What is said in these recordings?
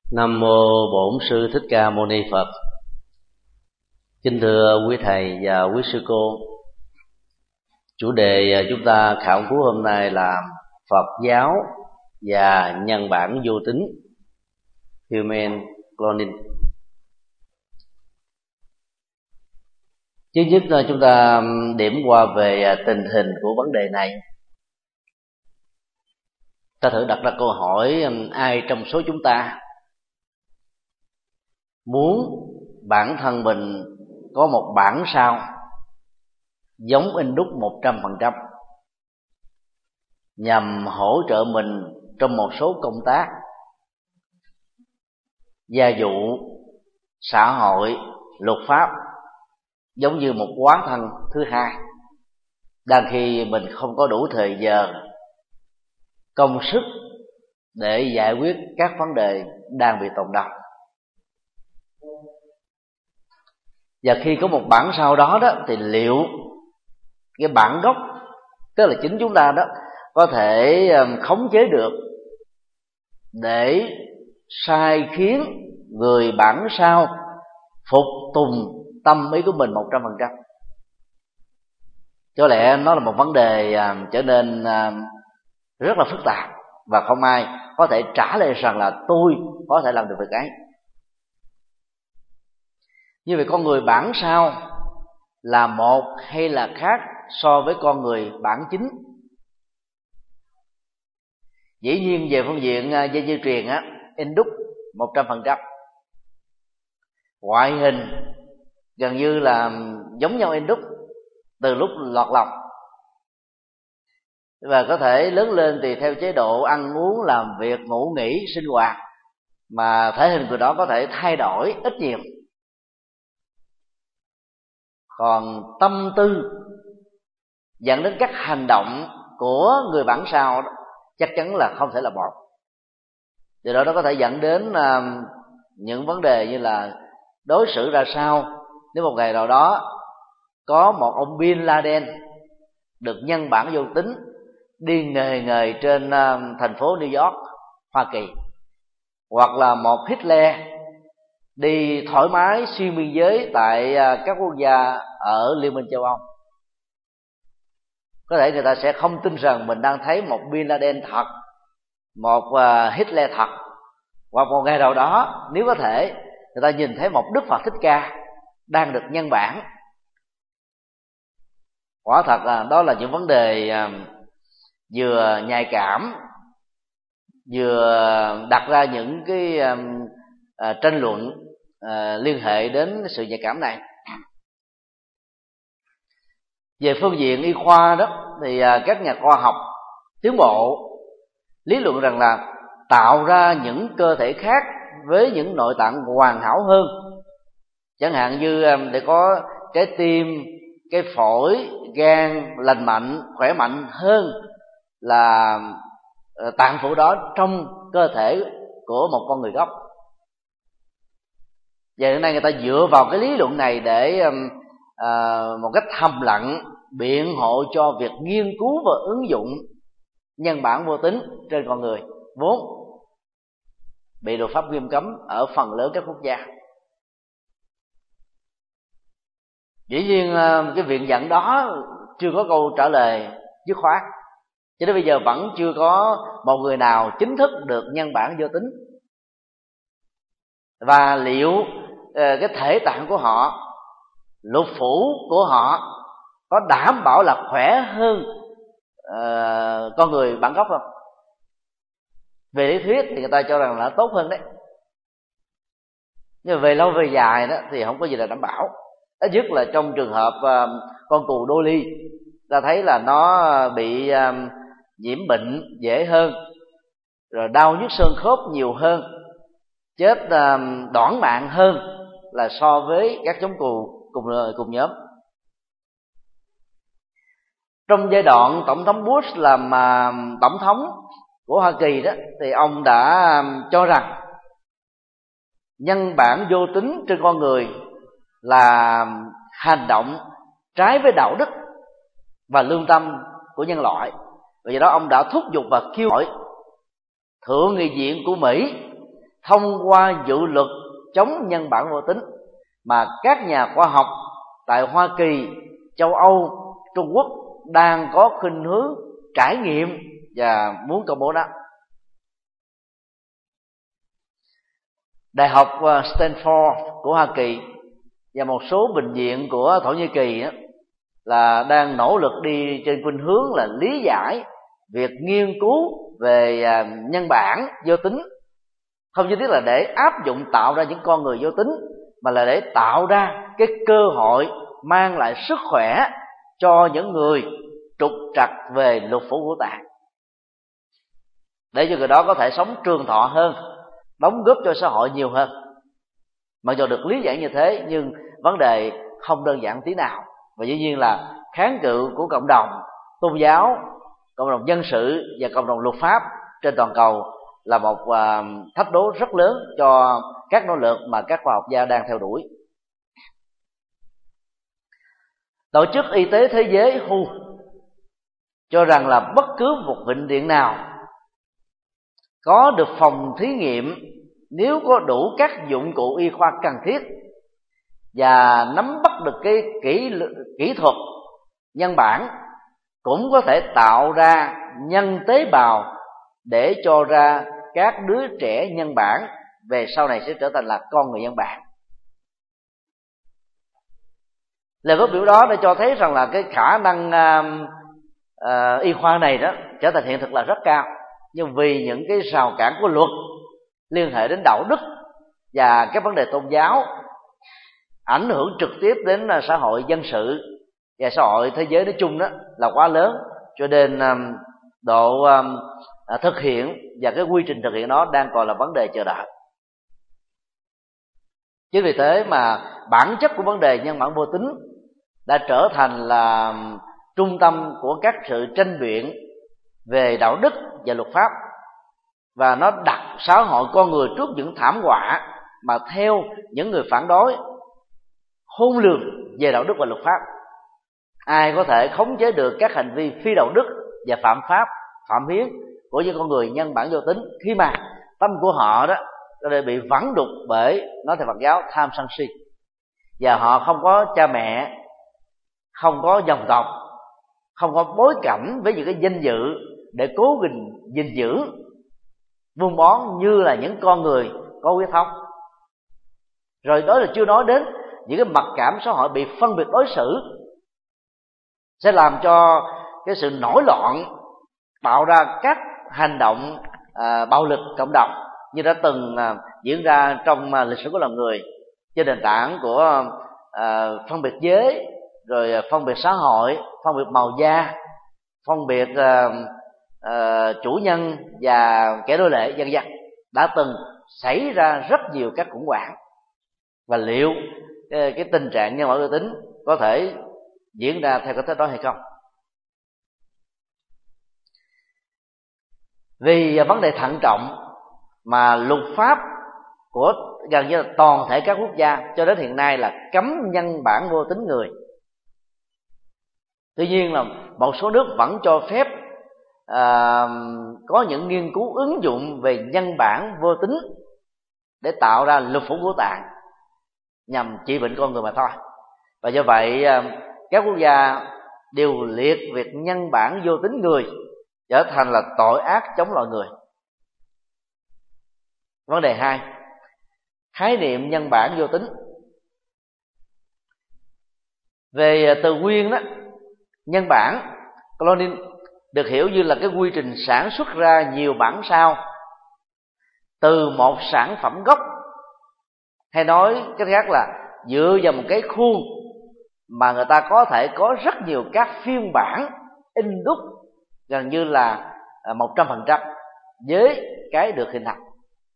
Nam mô Bổn Sư Thích Ca Mâu Ni Phật. Kính thưa quý thầy và quý sư cô, chủ đề chúng ta khảo cứu hôm nay là Phật giáo và nhân bản vô tính, Human Cloning. Trước nhất chúng ta điểm qua về tình hình của vấn đề này. Ta thử đặt ra câu hỏi: ai trong số chúng ta muốn bản thân mình có một bản sao giống in đúc 100% nhằm hỗ trợ mình trong một số công tác gia vụ, xã hội, luật pháp, giống như một quán thân thứ hai, đang khi mình không có đủ thời giờ, công sức để giải quyết các vấn đề đang bị tồn đọng? Và khi có một bản sao đó thì liệu cái bản gốc, tức là chính chúng ta đó, có thể khống chế được để sai khiến người bản sao phục tùng tâm ý của mình 100%? Có lẽ nó là một vấn đề trở nên rất là phức tạp, và không ai có thể trả lời rằng là tôi có thể làm được việc ấy. Như vậy con người bản sao là một hay là khác so với con người bản chính? Dĩ nhiên về phương diện dây di truyền in đúc 100%, ngoại hình gần như là giống nhau in đúc từ lúc lọt lòng, và có thể lớn lên tùy theo chế độ ăn uống, làm việc, ngủ nghỉ, sinh hoạt mà thể hình của đó có thể thay đổi ít nhiều. Còn tâm tư dẫn đến các hành động của người bản sao đó, chắc chắn là không thể là một. Điều đó nó có thể dẫn đến những vấn đề như là đối xử ra sao nếu một ngày nào đó có một ông Bin Laden được nhân bản vô tính đi nghề trên thành phố New York, Hoa Kỳ, hoặc là một Hitler đi thoải mái xuyên biên giới tại các quốc gia ở Liên minh châu Âu. Có thể người ta sẽ không tin rằng mình đang thấy một Bin Laden thật, một Hitler thật, hoặc một ngày nào đó nếu có thể người ta nhìn thấy một Đức Phật Thích Ca đang được nhân bản. Quả thật là đó là những vấn đề vừa nhạy cảm, vừa đặt ra những cái tranh luận liên hệ đến sự nhạy cảm này. Về phương diện y khoa đó thì các nhà khoa học tiến bộ lý luận rằng là tạo ra những cơ thể khác với những nội tạng hoàn hảo hơn, chẳng hạn như để có trái tim, cái phổi, gan lành mạnh, khỏe mạnh hơn là tạng phủ đó trong cơ thể của một con người gốc. Và hiện nay người ta dựa vào cái lý luận này để một cách thầm lặng biện hộ cho việc nghiên cứu và ứng dụng nhân bản vô tính trên con người, vốn bị luật pháp nghiêm cấm ở phần lớn các quốc gia. Dĩ nhiên cái viện dẫn đó chưa có câu trả lời dứt khoát, cho đến bây giờ vẫn chưa có một người nào chính thức được nhân bản vô tính. Và liệu cái thể tạng của họ, lục phủ của họ có đảm bảo là khỏe hơn con người bản gốc không? Về lý thuyết thì người ta cho rằng là tốt hơn đấy, nhưng mà về lâu về dài đó thì không có gì là đảm bảo. Ít nhất là trong trường hợp con cừu Dolly, ta thấy là nó bị nhiễm bệnh dễ hơn, rồi đau nhức xương khớp nhiều hơn, chết đoản mạng hơn là so với các giống cừu cùng nhóm. Trong giai đoạn tổng thống Bush làm tổng thống của Hoa Kỳ đó, thì ông đã cho rằng nhân bản vô tính trên con người là hành động trái với đạo đức và lương tâm của nhân loại. Vì vậy đó ông đã thúc giục và kêu gọi Thượng nghị viện của Mỹ thông qua dự luật chống nhân bản vô tính mà các nhà khoa học tại Hoa Kỳ, châu Âu, Trung Quốc đang có khuynh hướng trải nghiệm và muốn công bố đó. Đại học Stanford của Hoa Kỳ và một số bệnh viện của Thổ Nhĩ Kỳ là đang nỗ lực đi trên khuynh hướng là lý giải việc nghiên cứu về nhân bản vô tính, không chỉ tiếc là để áp dụng tạo ra những con người vô tính, mà là để tạo ra cái cơ hội mang lại sức khỏe cho những người trục trặc về lục phủ ngũ tạng, để cho người đó có thể sống trường thọ hơn, đóng góp cho xã hội nhiều hơn. Mặc dù được lý giải như thế, nhưng vấn đề không đơn giản tí nào, và dĩ nhiên là kháng cự của cộng đồng tôn giáo, cộng đồng dân sự và cộng đồng luật pháp trên toàn cầu là một thách đố rất lớn cho các nỗ lực mà các khoa học gia đang theo đuổi. Tổ chức Y tế Thế giới WHO cho rằng là bất cứ một bệnh viện nào có được phòng thí nghiệm nếu có đủ các dụng cụ y khoa cần thiết và nắm bắt được cái kỹ thuật nhân bản, cũng có thể tạo ra nhân tế bào để cho ra các đứa trẻ nhân bản về sau này sẽ trở thành là con người nhân bản. Lời phát biểu đó đã cho thấy rằng là cái khả năng y khoa này đó trở thành hiện thực là rất cao, nhưng vì những cái rào cản của luật liên hệ đến đạo đức và các vấn đề tôn giáo ảnh hưởng trực tiếp đến xã hội dân sự và xã hội thế giới nói chung đó là quá lớn, cho nên độ thực hiện và cái quy trình thực hiện đó đang còn là vấn đề chờ đợi. Chính vì thế mà bản chất của vấn đề nhân bản vô tính đã trở thành là trung tâm của các sự tranh biện về đạo đức và luật pháp, và nó đặt xã hội con người trước những thảm họa mà theo những người phản đối khôn lường về đạo đức và luật pháp. Ai có thể khống chế được các hành vi phi đạo đức và phạm pháp, phạm hiến của những con người nhân bản vô tính, khi mà tâm của họ đó đã bị vắn đục bởi, nói theo Phật giáo, tham sân si, và họ không có cha mẹ, không có dòng tộc, không có bối cảnh với những cái danh dự để cố gìn giữ buôn bón như là những con người có huyết thống. Rồi đó là chưa nói đến những cái mặc cảm xã hội bị phân biệt đối xử, sẽ làm cho cái sự nổi loạn, tạo ra các hành động bạo lực cộng đồng như đã từng diễn ra trong lịch sử của loài người, trên nền tảng của phân biệt giới, rồi phân biệt xã hội, phân biệt màu da, phân biệt chủ nhân và kẻ đối lệ, vân vân, đã từng xảy ra rất nhiều các khủng hoảng. Và liệu cái tình trạng nhân bản vô tính có thể diễn ra theo cái thế đó hay không? Vì vấn đề thận trọng mà luật pháp của gần như là toàn thể các quốc gia cho đến hiện nay là cấm nhân bản vô tính người. Tuy nhiên là một số nước vẫn cho phép có những nghiên cứu ứng dụng về nhân bản vô tính để tạo ra lục phủ ngũ tạng nhằm trị bệnh con người mà thôi. Và do vậy các quốc gia đều liệt việc nhân bản vô tính người trở thành là tội ác chống loài người. Vấn đề 2, khái niệm nhân bản vô tính. Về từ nguyên đó, nhân bản cloning được hiểu như là cái quy trình sản xuất ra nhiều bản sao từ một sản phẩm gốc, hay nói cách khác là dựa vào một cái khuôn mà người ta có thể có rất nhiều các phiên bản in đúc gần như là 100% với cái được hình thành.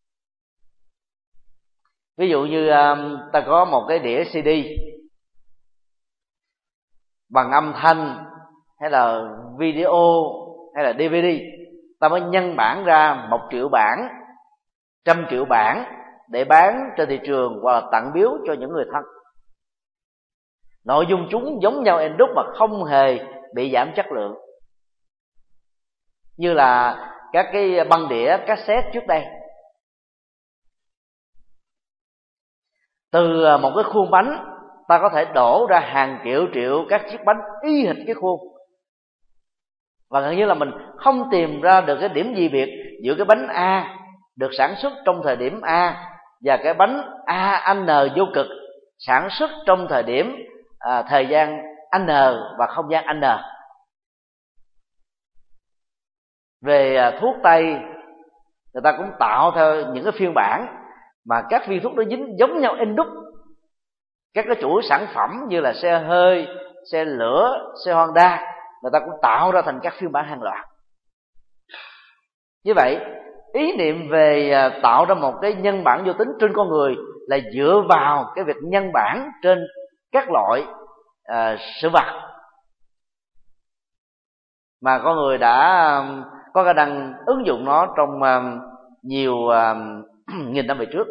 Ví dụ như ta có một cái đĩa CD bằng âm thanh hay là video hay là DVD, ta mới nhân bản ra 1 triệu bản, 100 triệu bản để bán trên thị trường hoặc là tặng biếu cho những người thân. Nội dung chúng giống nhau in đúc mà không hề bị giảm chất lượng, như là các cái băng đĩa cassette trước đây. Từ một cái khuôn bánh ta có thể đổ ra hàng triệu các chiếc bánh y hệt cái khuôn, và gần như là mình không tìm ra được cái điểm gì biệt giữa cái bánh A được sản xuất trong thời điểm A và cái bánh AN vô cực sản xuất trong thời điểm thời gian N và không gian N. Về thuốc tây, người ta cũng tạo theo những cái phiên bản mà các viên thuốc nó dính giống nhau in đúc. Các cái chuỗi sản phẩm như là xe hơi, xe lửa, xe Honda, người ta cũng tạo ra thành các phiên bản hàng loạt. Như vậy, ý niệm về tạo ra một cái nhân bản vô tính trên con người là dựa vào cái việc nhân bản trên các loại sự vật mà con người đã có khả năng ứng dụng nó trong nhiều nghìn năm về trước.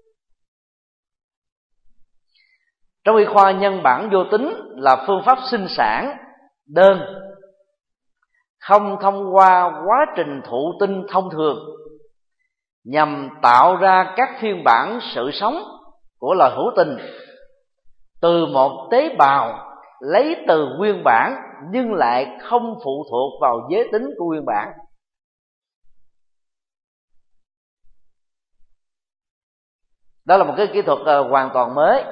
Trong y khoa, nhân bản vô tính là phương pháp sinh sản đơn, không thông qua quá trình thụ tinh thông thường, nhằm tạo ra các phiên bản sự sống của loài hữu tình từ một tế bào lấy từ nguyên bản nhưng lại không phụ thuộc vào giới tính của nguyên bản. Đó là một cái kỹ thuật hoàn toàn mới,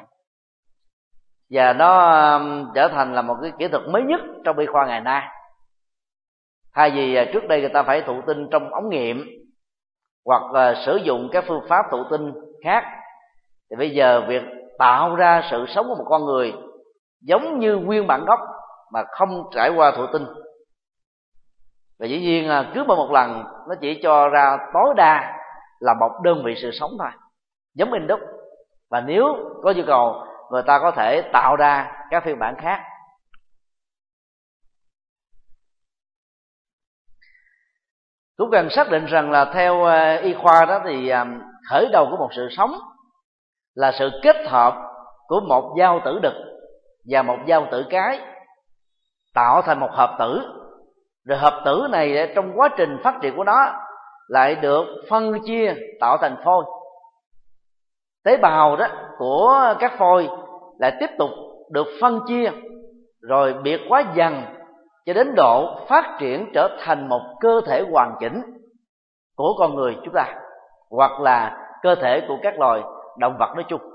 và nó trở thành là một cái kỹ thuật mới nhất trong y khoa ngày nay. Thay vì trước đây người ta phải thụ tinh trong ống nghiệm hoặc sử dụng các phương pháp thụ tinh khác, thì bây giờ việc tạo ra sự sống của một con người giống như nguyên bản gốc mà không trải qua thụ tinh, và dĩ nhiên cứ một lần nó chỉ cho ra tối đa là một đơn vị sự sống thôi, giống in đúc. Và nếu có nhu cầu, người ta có thể tạo ra các phiên bản khác. Cũng cần xác định rằng là theo y khoa đó thì khởi đầu của một sự sống là sự kết hợp của một giao tử đực và một giao tử cái tạo thành một hợp tử. Rồi hợp tử này trong quá trình phát triển của nó lại được phân chia tạo thành phôi. Tế bào đó của các phôi lại tiếp tục được phân chia rồi biệt hóa dần cho đến độ phát triển trở thành một cơ thể hoàn chỉnh của con người chúng ta, hoặc là cơ thể của các loài động vật nói chung.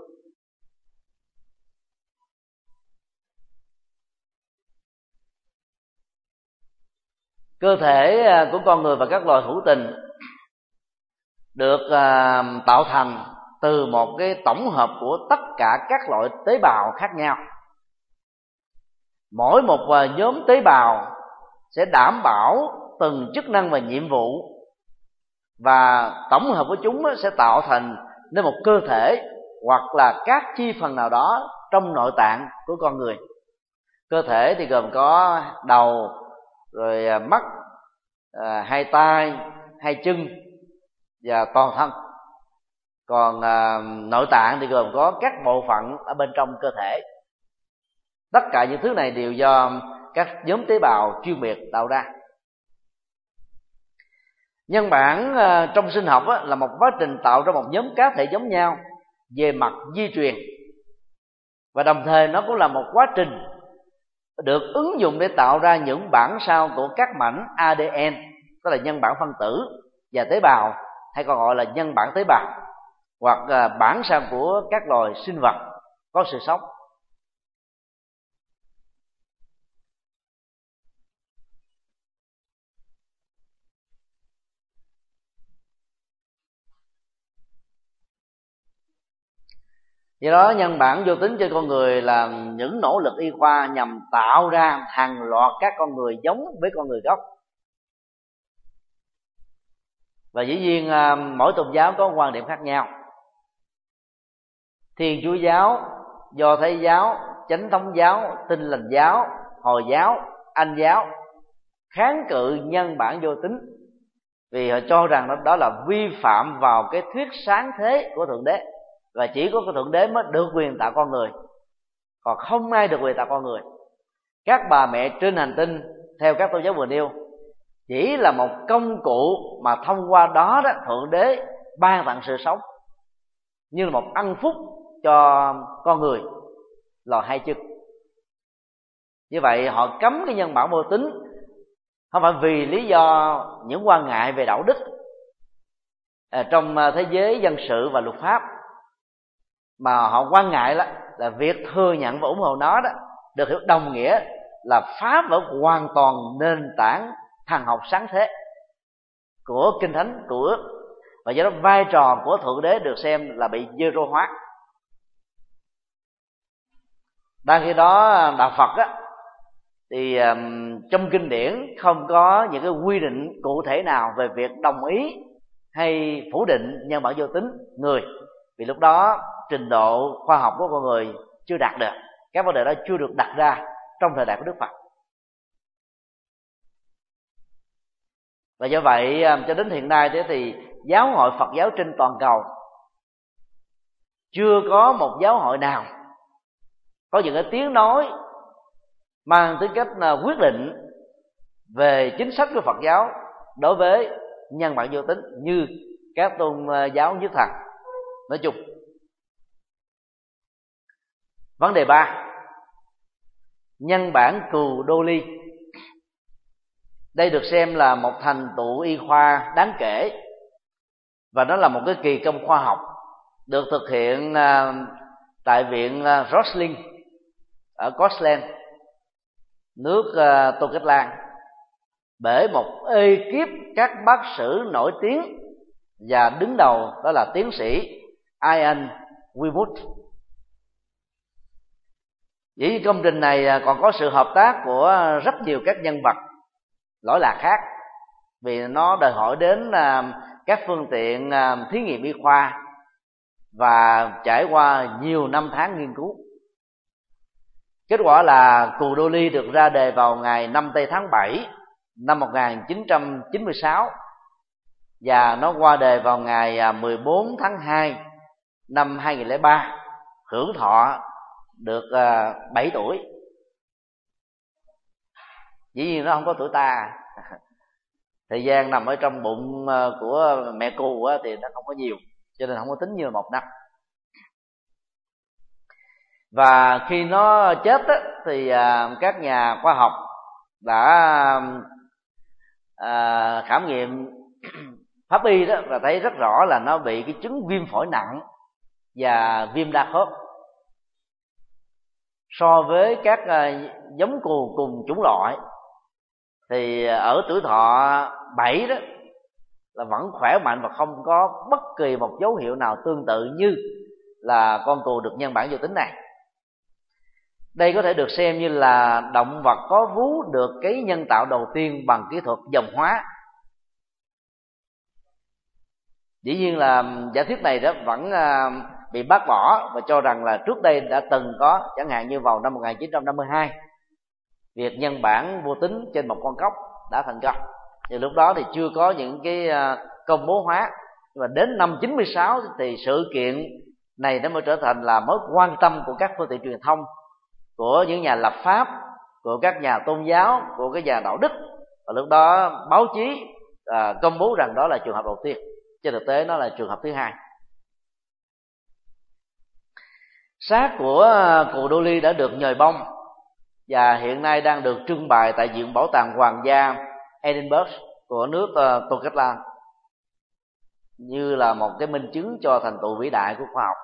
Cơ thể của con người và các loài hữu tình được tạo thành từ một cái tổng hợp của tất cả các loại tế bào khác nhau. Mỗi một nhóm tế bào sẽ đảm bảo từng chức năng và nhiệm vụ, và tổng hợp của chúng sẽ tạo thành nên một cơ thể hoặc là các chi phần nào đó trong nội tạng của con người. Cơ thể thì gồm có đầu, rồi mắt, hai tay, hai chân và toàn thân. Còn nội tạng thì gồm có các bộ phận ở bên trong cơ thể. Tất cả những thứ này đều do các nhóm tế bào chuyên biệt tạo ra. Nhân bản trong sinh học là một quá trình tạo ra một nhóm cá thể giống nhau về mặt di truyền, và đồng thời nó cũng là một quá trình được ứng dụng để tạo ra những bản sao của các mảnh ADN, tức là nhân bản phân tử và tế bào, hay còn gọi là nhân bản tế bào, hoặc bản sao của các loài sinh vật có sự sống. Do đó, nhân bản vô tính cho con người là những nỗ lực y khoa nhằm tạo ra hàng loạt các con người giống với con người gốc. Và dĩ nhiên mỗi tôn giáo có quan điểm khác nhau. Thiên Chúa giáo, Do Thái giáo, Chánh thống giáo, Tin lành giáo, Hồi giáo, Anh giáo kháng cự nhân bản vô tính, vì họ cho rằng đó là vi phạm vào cái thuyết sáng thế của Thượng Đế, và chỉ có cái Thượng Đế mới được quyền tạo con người, còn không ai được quyền tạo con người. Các bà mẹ trên hành tinh theo các tôn giáo vừa nêu chỉ là một công cụ mà thông qua đó Thượng Đế ban tặng sự sống, như là một ân phúc cho con người lò hai chân. Như vậy họ cấm cái nhân bản vô tính không phải vì lý do những quan ngại về đạo đức trong thế giới dân sự và luật pháp, mà họ quan ngại là việc thừa nhận và ủng hộ nó đó được hiểu đồng nghĩa là phá vỡ hoàn toàn nền tảng thần học sáng thế của Kinh Thánh của Ước, và do đó vai trò của Thượng Đế được xem là bị zero hóa. Đang khi đó đạo Phật á, thì trong kinh điển không có những cái quy định cụ thể nào về việc đồng ý hay phủ định nhân bản vô tính người, vì lúc đó trình độ khoa học của con người chưa đạt được, các vấn đề đó chưa được đặt ra trong thời đại của Đức Phật. Và do vậy cho đến hiện nay thì giáo hội Phật giáo trên toàn cầu chưa có một giáo hội nào có những cái tiếng nói mang tính cách quyết định về chính sách của Phật giáo đối với nhân bản vô tính như các tôn giáo nhất thần nói chung. Vấn đề 3, nhân bản cừu đô ly. Đây được xem là một thành tựu y khoa đáng kể, và nó là một cái kỳ công khoa học được thực hiện tại viện Rosling ở Scotland, nước Tô Cách Lan, bởi một ekip các bác sĩ nổi tiếng, và đứng đầu đó là tiến sĩ Ian Wilmut. Vì công trình này còn có sự hợp tác của rất nhiều các nhân vật lỗi lạc khác, vì nó đòi hỏi đến các phương tiện thí nghiệm y khoa và trải qua nhiều năm tháng nghiên cứu. Kết quả là cừu đô ly được ra đề vào ngày 5 tây tháng 7 năm 1996, và nó qua đề vào ngày 14 tháng 2 năm 2003, hưởng thọ được 7 tuổi. Dĩ nhiên nó không có tuổi ta. Thời gian nằm ở trong bụng của mẹ cừu thì nó không có nhiều, cho nên không có tính như là 1 năm. Và khi nó chết thì các nhà khoa học đã khảo nghiệm pháp y đó, và thấy rất rõ là nó bị cái chứng viêm phổi nặng và viêm đa khớp. So với các giống cừu cùng chủng loại thì ở tuổi thọ 7 đó là vẫn khỏe mạnh và không có bất kỳ một dấu hiệu nào tương tự như là con cừu được nhân bản vô tính này. Đây có thể được xem như là động vật có vú được cấy nhân tạo đầu tiên bằng kỹ thuật dòng hóa. Dĩ nhiên là giả thuyết này đó vẫn bị bác bỏ, và cho rằng là trước đây đã từng có, chẳng hạn như vào năm 1952, việc nhân bản vô tính trên một con cóc đã thành công. Nhưng lúc đó thì chưa có những cái công bố hóa, nhưng mà đến năm 96 thì sự kiện này nó mới trở thành là mối quan tâm của các phương tiện truyền thông, của những nhà lập pháp, của các nhà tôn giáo, của các nhà đạo đức. Và lúc đó báo chí công bố rằng đó là trường hợp đầu tiên, trên thực tế nó là trường hợp thứ hai. Xác của cừu đô ly đã được nhồi bông và hiện nay đang được trưng bày tại Viện Bảo tàng Hoàng gia Edinburgh của nước Tô Cách Lan, như là một cái minh chứng cho thành tựu vĩ đại của khoa học.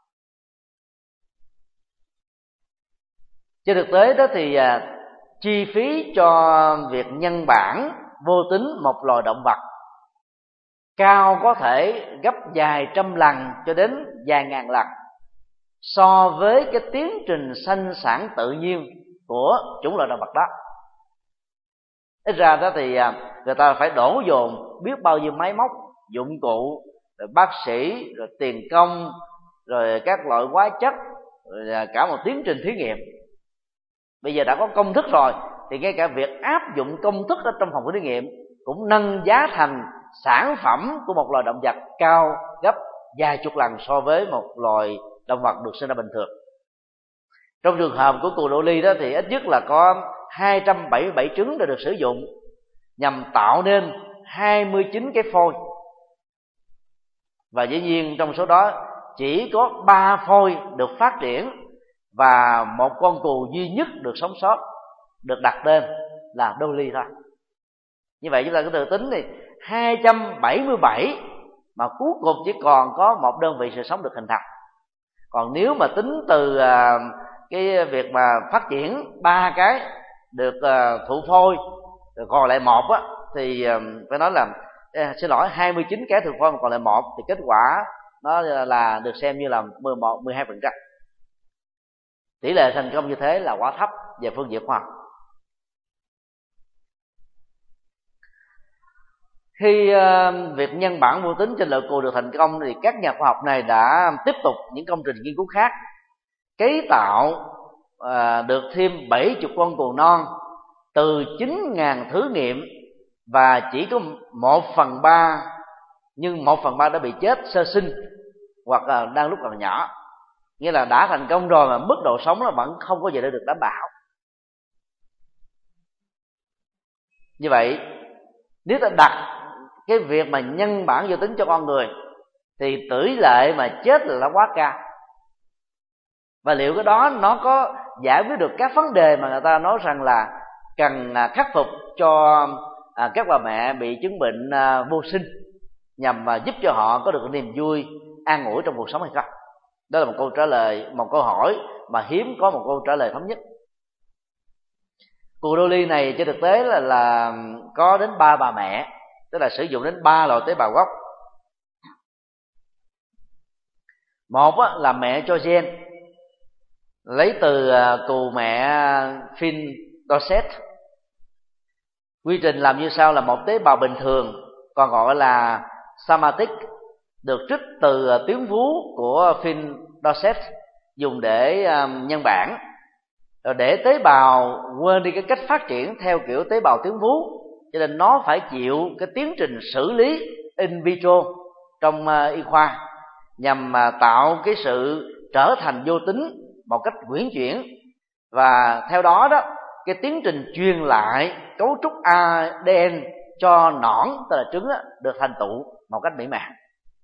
Trên thực tế đó thì chi phí cho việc nhân bản vô tính một loài động vật cao có thể gấp vài trăm lần cho đến vài ngàn lần so với cái tiến trình sinh sản tự nhiên của chủng loại động vật đó. Ít ra đó thì người ta phải đổ dồn biết bao nhiêu máy móc, dụng cụ, rồi bác sĩ, rồi tiền công, rồi các loại hóa chất, rồi cả một tiến trình thí nghiệm. Bây giờ đã có công thức rồi thì ngay cả việc áp dụng công thức ở trong phòng thí nghiệm cũng nâng giá thành sản phẩm của một loài động vật cao gấp vài chục lần so với một loài động vật được sinh ra bình thường. Trong trường hợp của cừu đô ly đó thì ít nhất là có 277 trứng đã được sử dụng nhằm tạo nên 29 cái phôi, và dĩ nhiên trong số đó chỉ có 3 phôi được phát triển và một con cừu duy nhất được sống sót, được đặt tên là Dolly thôi. Như vậy chúng ta cứ tự tính thì 277 mà cuối cùng chỉ còn có một đơn vị sự sống được hình thành. Còn nếu mà tính từ cái việc mà phát triển 3 cái được thụ phôi rồi còn lại một á, thì phải nói là 29 cái thụ phôi mà còn lại một, thì kết quả nó là được xem như là 12%. Tỷ lệ thành công như thế là quá thấp về phương diện khoa học. Khi việc nhân bản vô tính trên lợn cừu được thành công thì các nhà khoa học này đã tiếp tục những công trình nghiên cứu khác, cấy tạo được thêm 70 con cừu non từ 9.000 thử nghiệm, và chỉ có 1/3, nhưng 1/3 đã bị chết sơ sinh hoặc là đang lúc còn nhỏ. Nghĩa là đã thành công rồi mà mức độ sống nó vẫn không có gì để được đảm bảo. Như vậy nếu ta đặt cái việc mà nhân bản vô tính cho con người thì tỷ lệ mà chết là nó quá cao. Và liệu cái đó nó có giải quyết được các vấn đề mà người ta nói rằng là cần khắc phục cho các bà mẹ bị chứng bệnh vô sinh, nhằm giúp cho họ có được cái niềm vui an ủi trong cuộc sống hay không? Đó là một câu trả lời, một câu hỏi mà hiếm có một câu trả lời thống nhất. Cừu Dolly này trên thực tế là có đến 3 bà mẹ, tức là sử dụng đến 3 loại tế bào gốc. Một là mẹ cho gen, lấy từ cừu mẹ Finn Dorset. Quy trình làm như sau là một tế bào bình thường, còn gọi là somatic, được trích từ tuyến vú của Finn Dorset dùng để nhân bản, rồi để tế bào quên đi cái cách phát triển theo kiểu tế bào tuyến vú, cho nên nó phải chịu cái tiến trình xử lý in vitro trong y khoa, nhằm tạo cái sự trở thành vô tính một cách uyển chuyển. Và theo đó cái tiến trình truyền lại cấu trúc ADN cho nõn, tức là trứng được thành tựu một cách mỹ mãn.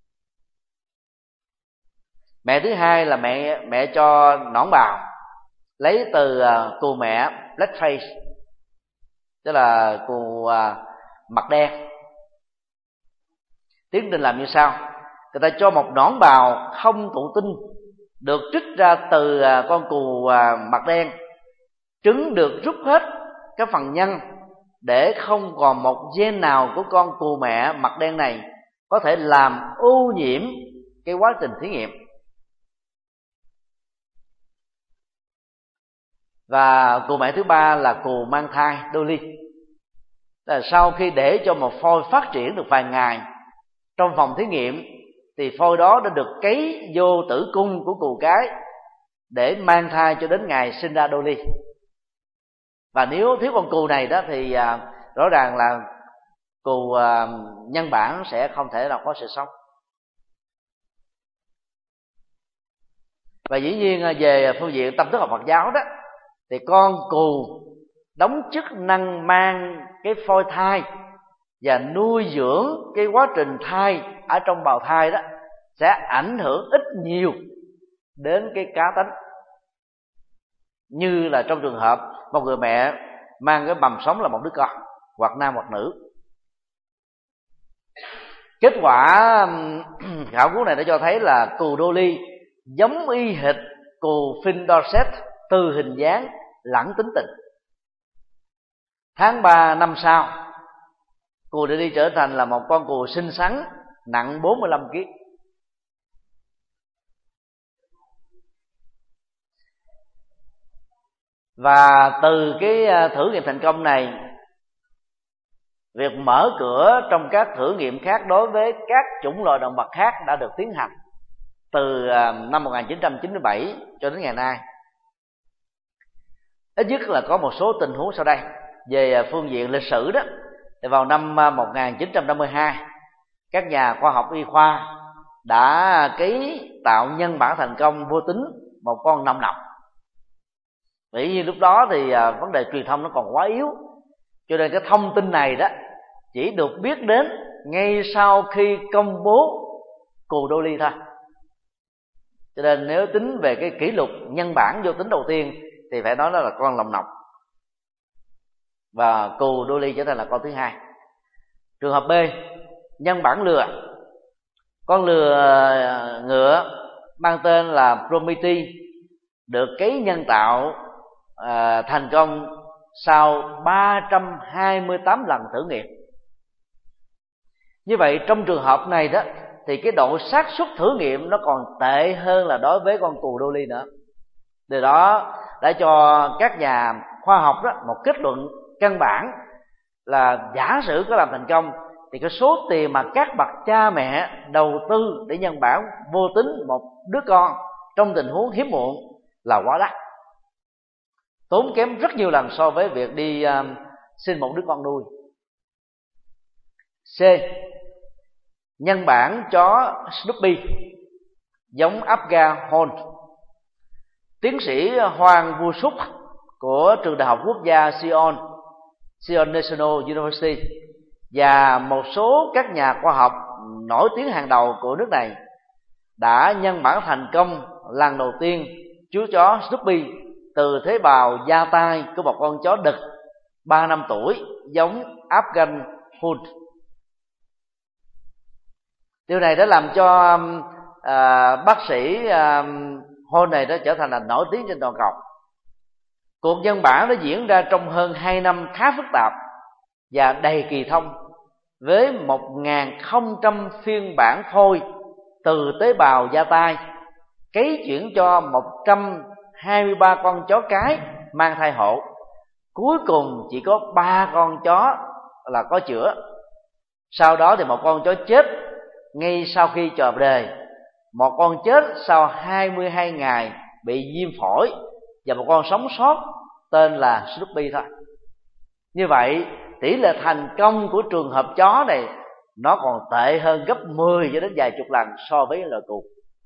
Mẹ thứ hai là mẹ cho nõn bào, lấy từ cừu mẹ Blackface, tức là cừu mặt đen. Tiến trình làm như sau: người ta cho một nõn bào không thụ tinh được trích ra từ con cừu mặt đen, trứng được rút hết cái phần nhân để không còn một gen nào của con cừu mẹ mặt đen này có thể làm ô nhiễm cái quá trình thí nghiệm. Và cừu mẹ thứ ba là cừu mang thai Dolly. Là sau khi để cho một phôi phát triển được vài ngày trong phòng thí nghiệm, thì phôi đó đã được cấy vô tử cung của cừu cái để mang thai cho đến ngày sinh ra Dolly. Và nếu thiếu con cừu này thì rõ ràng là cừu nhân bản sẽ không thể nào có sự sống. Và dĩ nhiên về phương diện tâm thức học Phật giáo thì con cừu đóng chức năng mang cái phôi thai và nuôi dưỡng cái quá trình thai ở trong bào thai sẽ ảnh hưởng ít nhiều đến cái cá tính, như là trong trường hợp một người mẹ mang cái mầm sống là một đứa con, hoặc nam hoặc nữ. Kết quả khảo cứu này đã cho thấy là cừu Dolly giống y hệt cừu Finn Dorset từ hình dáng lẫn tính tình. Tháng 3 năm sau, cừu Dolly trở thành là một con cừu xinh xắn, nặng 45 kg. Và từ cái thử nghiệm thành công này, việc mở cửa trong các thử nghiệm khác đối với các chủng loại động vật khác đã được tiến hành từ năm 1997 cho đến ngày nay. Ít nhất là có một số tình huống sau đây. Về phương diện lịch sử thì vào năm 1952, các nhà khoa học y khoa đã cấy tạo nhân bản thành công vô tính một con nông nọc. Vì như lúc đó thì vấn đề truyền thông nó còn quá yếu, cho nên cái thông tin này chỉ được biết đến ngay sau khi công bố cừu Dolly thôi. Cho nên nếu tính về cái kỷ lục nhân bản vô tính đầu tiên thì phải nói đó là con lòng nọc, và cù Dolly trở thành là con thứ hai. Trường hợp B, nhân bản lừa. Con lừa ngựa mang tên là Prometheus được cấy nhân tạo thành công sau 328 lần thử nghiệm. Như vậy trong trường hợp này đó thì cái độ xác suất thử nghiệm nó còn tệ hơn là đối với con cù Dolly nữa. Từ đó đã cho các nhà khoa học đó một kết luận căn bản là giả sử có làm thành công thì cái số tiền mà các bậc cha mẹ đầu tư để nhân bản vô tính một đứa con trong tình huống hiếm muộn là quá đắt, tốn kém rất nhiều lần so với việc đi sinh một đứa con nuôi. C, nhân bản chó Snoopy giống Afghan. Tiến sĩ Hoàng Vu Suk của trường đại học quốc gia Seoul National University và một số các nhà khoa học nổi tiếng hàng đầu của nước này đã nhân bản thành công lần đầu tiên chú chó Snoopy từ tế bào da tai của một con chó đực 3 năm tuổi giống Afghan. Điều này đã làm cho bác sĩ Hall này đã trở thành là nổi tiếng trên toàn cầu. Cuộc nhân bản đã diễn ra trong hơn 2 năm khá phức tạp và đầy kỳ thông, với 1.000 phiên bản phôi từ tế bào da tai cấy chuyển cho 123 con chó cái mang thai hộ. Cuối cùng chỉ có 3 con chó là có chữa. Sau đó thì một con chó chết ngay sau khi chào đời, một con chết sau 22 ngày bị viêm phổi, và một con sống sót tên là Snoopy thôi. Như vậy tỷ lệ thành công của trường hợp chó này nó còn tệ hơn gấp 10 cho đến vài chục lần so với loài cừu.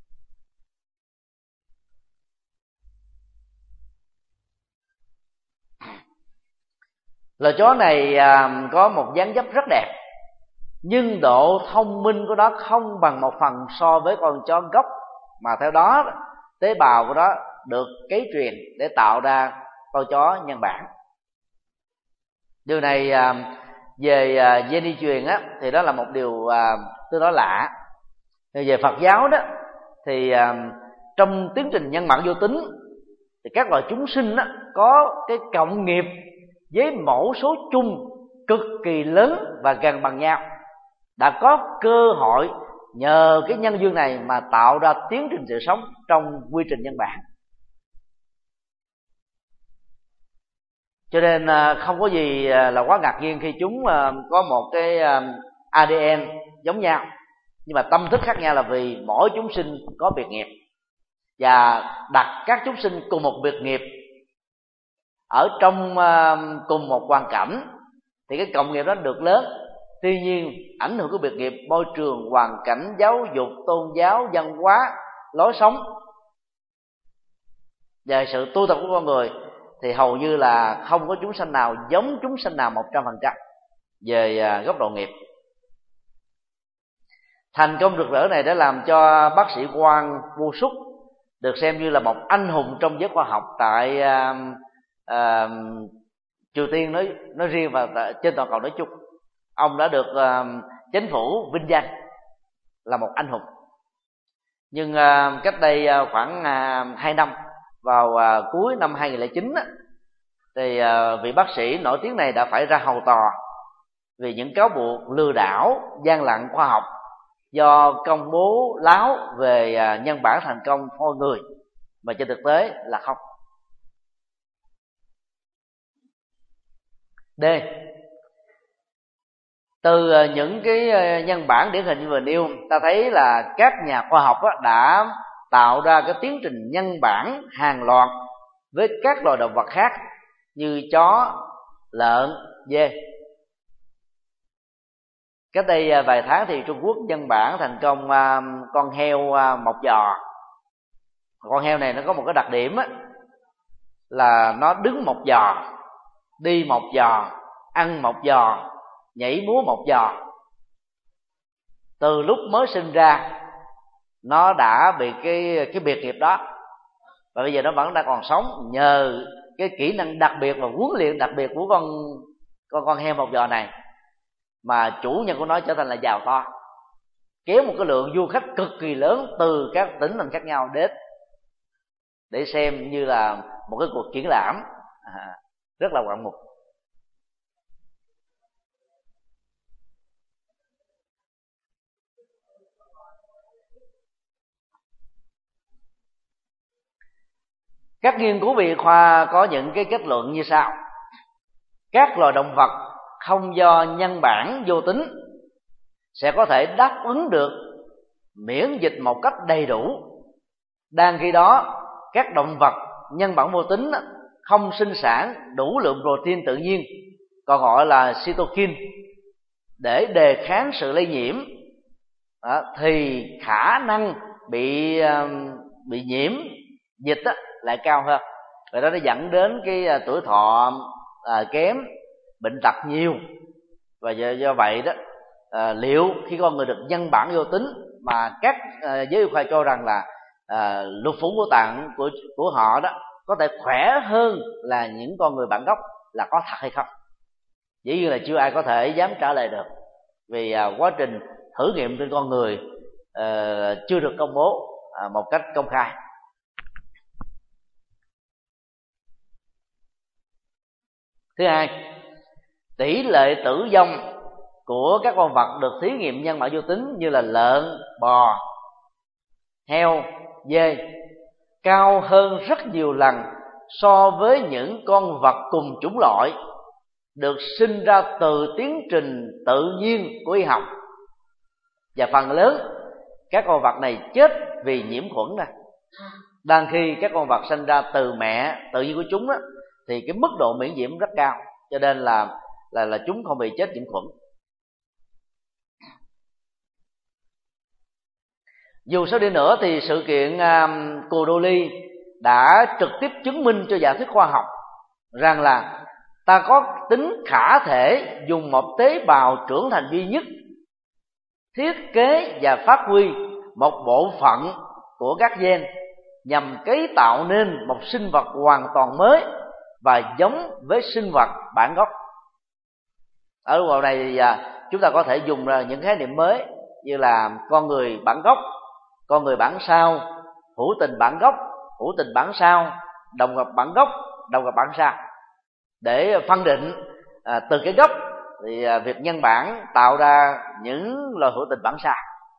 Loài chó này có một dáng dấp rất đẹp, nhưng độ thông minh của nó không bằng một phần so với con chó gốc, mà theo đó tế bào của nó được cấy truyền để tạo ra con chó nhân bản. Điều này về gen di truyền thì đó là một điều tương đối lạ. Về Phật giáo đó thì trong tiến trình nhân bản vô tính thì các loài chúng sinh có cái cộng nghiệp với mẫu số chung cực kỳ lớn và gần bằng nhau, đã có cơ hội nhờ cái nhân duyên này mà tạo ra tiến trình sự sống trong quy trình nhân bản. Cho nên không có gì là quá ngạc nhiên khi chúng có một cái ADN giống nhau, nhưng mà tâm thức khác nhau là vì mỗi chúng sinh có biệt nghiệp, và đặt các chúng sinh cùng một biệt nghiệp ở trong cùng một hoàn cảnh thì cái cộng nghiệp đó được lớn. Tuy nhiên ảnh hưởng của biệt nghiệp, môi trường, hoàn cảnh, giáo dục, tôn giáo, văn hóa, lối sống và sự tu tập của con người thì hầu như là không có chúng sanh nào giống chúng sanh nào 100% về góc độ nghiệp. Thành công rực rỡ này đã làm cho bác sĩ Hoàng Vu Suk được xem như là một anh hùng trong giới khoa học tại Triều Tiên nói riêng và trên toàn cầu nói chung. Ông đã được chính phủ vinh danh là một anh hùng. Nhưng cách đây khoảng 2 năm, vào cuối năm 2009 thì vị bác sĩ nổi tiếng này đã phải ra hầu tòa vì những cáo buộc lừa đảo, gian lận khoa học do công bố láo về nhân bản thành công phôi người mà trên thực tế là không. D. Từ những cái nhân bản điển hình như vừa nêu, ta thấy là các nhà khoa học đã tạo ra cái tiến trình nhân bản hàng loạt với các loài động vật khác như chó, lợn, dê. Cách đây vài tháng thì Trung Quốc nhân bản thành công con heo mọc giò. Con heo này nó có một cái đặc điểm là nó đứng một giò, đi một giò, ăn một giò, nhảy múa một giò. Từ lúc mới sinh ra nó đã bị cái biệt nghiệp đó, và bây giờ nó vẫn đang còn sống nhờ cái kỹ năng đặc biệt và huấn luyện đặc biệt của con heo một giò này, mà chủ nhân của nó trở thành là giàu to, kéo một cái lượng du khách cực kỳ lớn từ các tỉnh thành khác nhau đến để xem như là một cái cuộc triển lãm rất là ngoạn mục. Các nghiên cứu về khoa có những cái kết luận như sau: các loài động vật không do nhân bản vô tính sẽ có thể đáp ứng được miễn dịch một cách đầy đủ, đang khi đó các động vật nhân bản vô tính không sinh sản đủ lượng protein tự nhiên, còn gọi là cytokine, để đề kháng sự lây nhiễm, thì khả năng bị nhiễm dịch lại cao hơn, và đó nó dẫn đến cái tuổi thọ kém, bệnh tật nhiều. Và do vậy đó, liệu khi con người được nhân bản vô tính mà các giới y khoa cho rằng là lục phủ ngũ tạng của họ đó có thể khỏe hơn là những con người bản gốc, là có thật hay không? Dĩ nhiên là chưa ai có thể dám trả lời được, vì quá trình thử nghiệm trên con người chưa được công bố một cách công khai. Thứ hai, tỷ lệ tử vong của các con vật được thí nghiệm nhân bản vô tính như là lợn, bò, heo, dê cao hơn rất nhiều lần so với những con vật cùng chủng loại được sinh ra từ tiến trình tự nhiên của y học, và phần lớn các con vật này chết vì nhiễm khuẩn này. Đang khi các con vật sinh ra từ mẹ tự nhiên của chúng đó, thì cái mức độ miễn nhiễm rất cao, cho nên là chúng không bị chết nhiễm khuẩn. Dù sao đi nữa thì sự kiện Cù Đô Ly đã trực tiếp chứng minh cho giả thuyết khoa học rằng là ta có tính khả thể dùng một tế bào trưởng thành duy nhất thiết kế và phát huy một bộ phận của các gen nhằm cấy tạo nên một sinh vật hoàn toàn mới và giống với sinh vật bản gốc. Ở đoạn này thì chúng ta có thể dùng những khái niệm mới như là con người bản gốc, con người bản sao, hữu tình bản gốc, hữu tình bản sao, đồng nghiệp bản gốc, đồng nghiệp bản sao, để phân định từ cái gốc thì việc nhân bản tạo ra những loài hữu tình bản sao,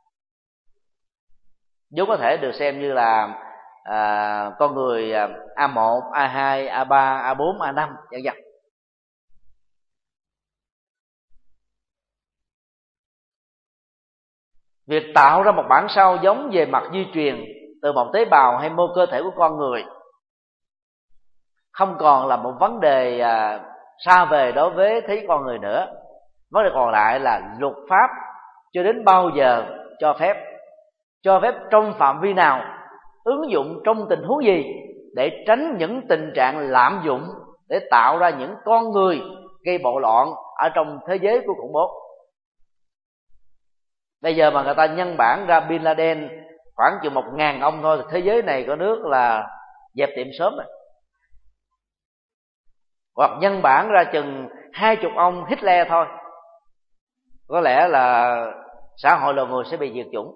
vốn có thể được xem như là con người A1, A2, A3, A4, A5 vân vân. Việc tạo ra một bản sao giống về mặt di truyền từ một tế bào hay mô cơ thể của con người không còn là một vấn đề xa vời đối với thế con người nữa. Vấn đề còn lại là luật pháp cho đến bao giờ cho phép trong phạm vi nào, ứng dụng trong tình huống gì, để tránh những tình trạng lạm dụng để tạo ra những con người gây bạo loạn ở trong thế giới của khủng bố. Bây giờ mà người ta nhân bản ra Bin Laden khoảng chừng 1.000 ông thôi, thì thế giới này có nước là dẹp tiệm sớm rồi. Hoặc nhân bản ra chừng 20 ông Hitler thôi, có lẽ là xã hội loài người sẽ bị diệt chủng.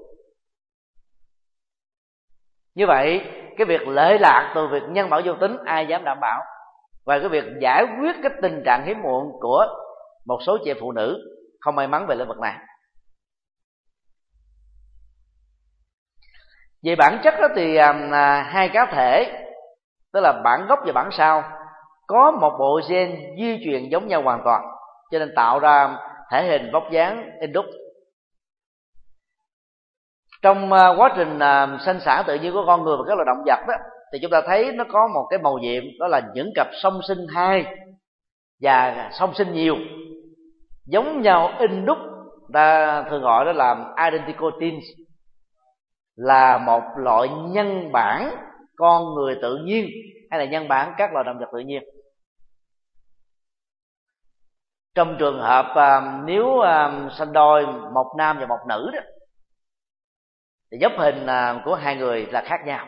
Như vậy cái việc lệ lạc từ việc nhân bản vô tính ai dám đảm bảo? Và cái việc giải quyết cái tình trạng hiếm muộn của một số chị phụ nữ không may mắn về lĩnh vực này. Về bản chất đó thì hai cá thể, tức là bản gốc và bản sao, có một bộ gen di truyền giống nhau hoàn toàn, cho nên tạo ra thể hình vóc dáng in đúc. Trong quá trình sinh sản tự nhiên của con người và các loài động vật đó, thì chúng ta thấy nó có một cái màu nhiệm, đó là những cặp song sinh hai và song sinh nhiều giống nhau in đúc, ta thường gọi đó là identical twins, là một loại nhân bản con người tự nhiên hay là nhân bản các loài động vật tự nhiên. Trong trường hợp nếu sinh đôi một nam và một nữ đó, thì dốc hình của hai người là khác nhau.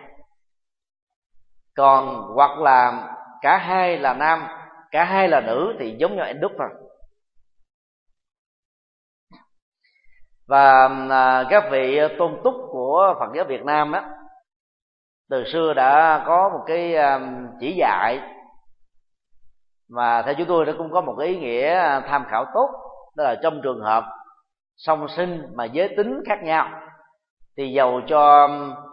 Còn hoặc là cả hai là nam, cả hai là nữ thì giống nhau đúc thôi. Và các vị tôn túc của Phật giáo Việt Nam á, từ xưa đã có một cái chỉ dạy mà theo chúng tôi nó cũng có một cái ý nghĩa tham khảo tốt. Đó là trong trường hợp song sinh mà giới tính khác nhau thì dầu cho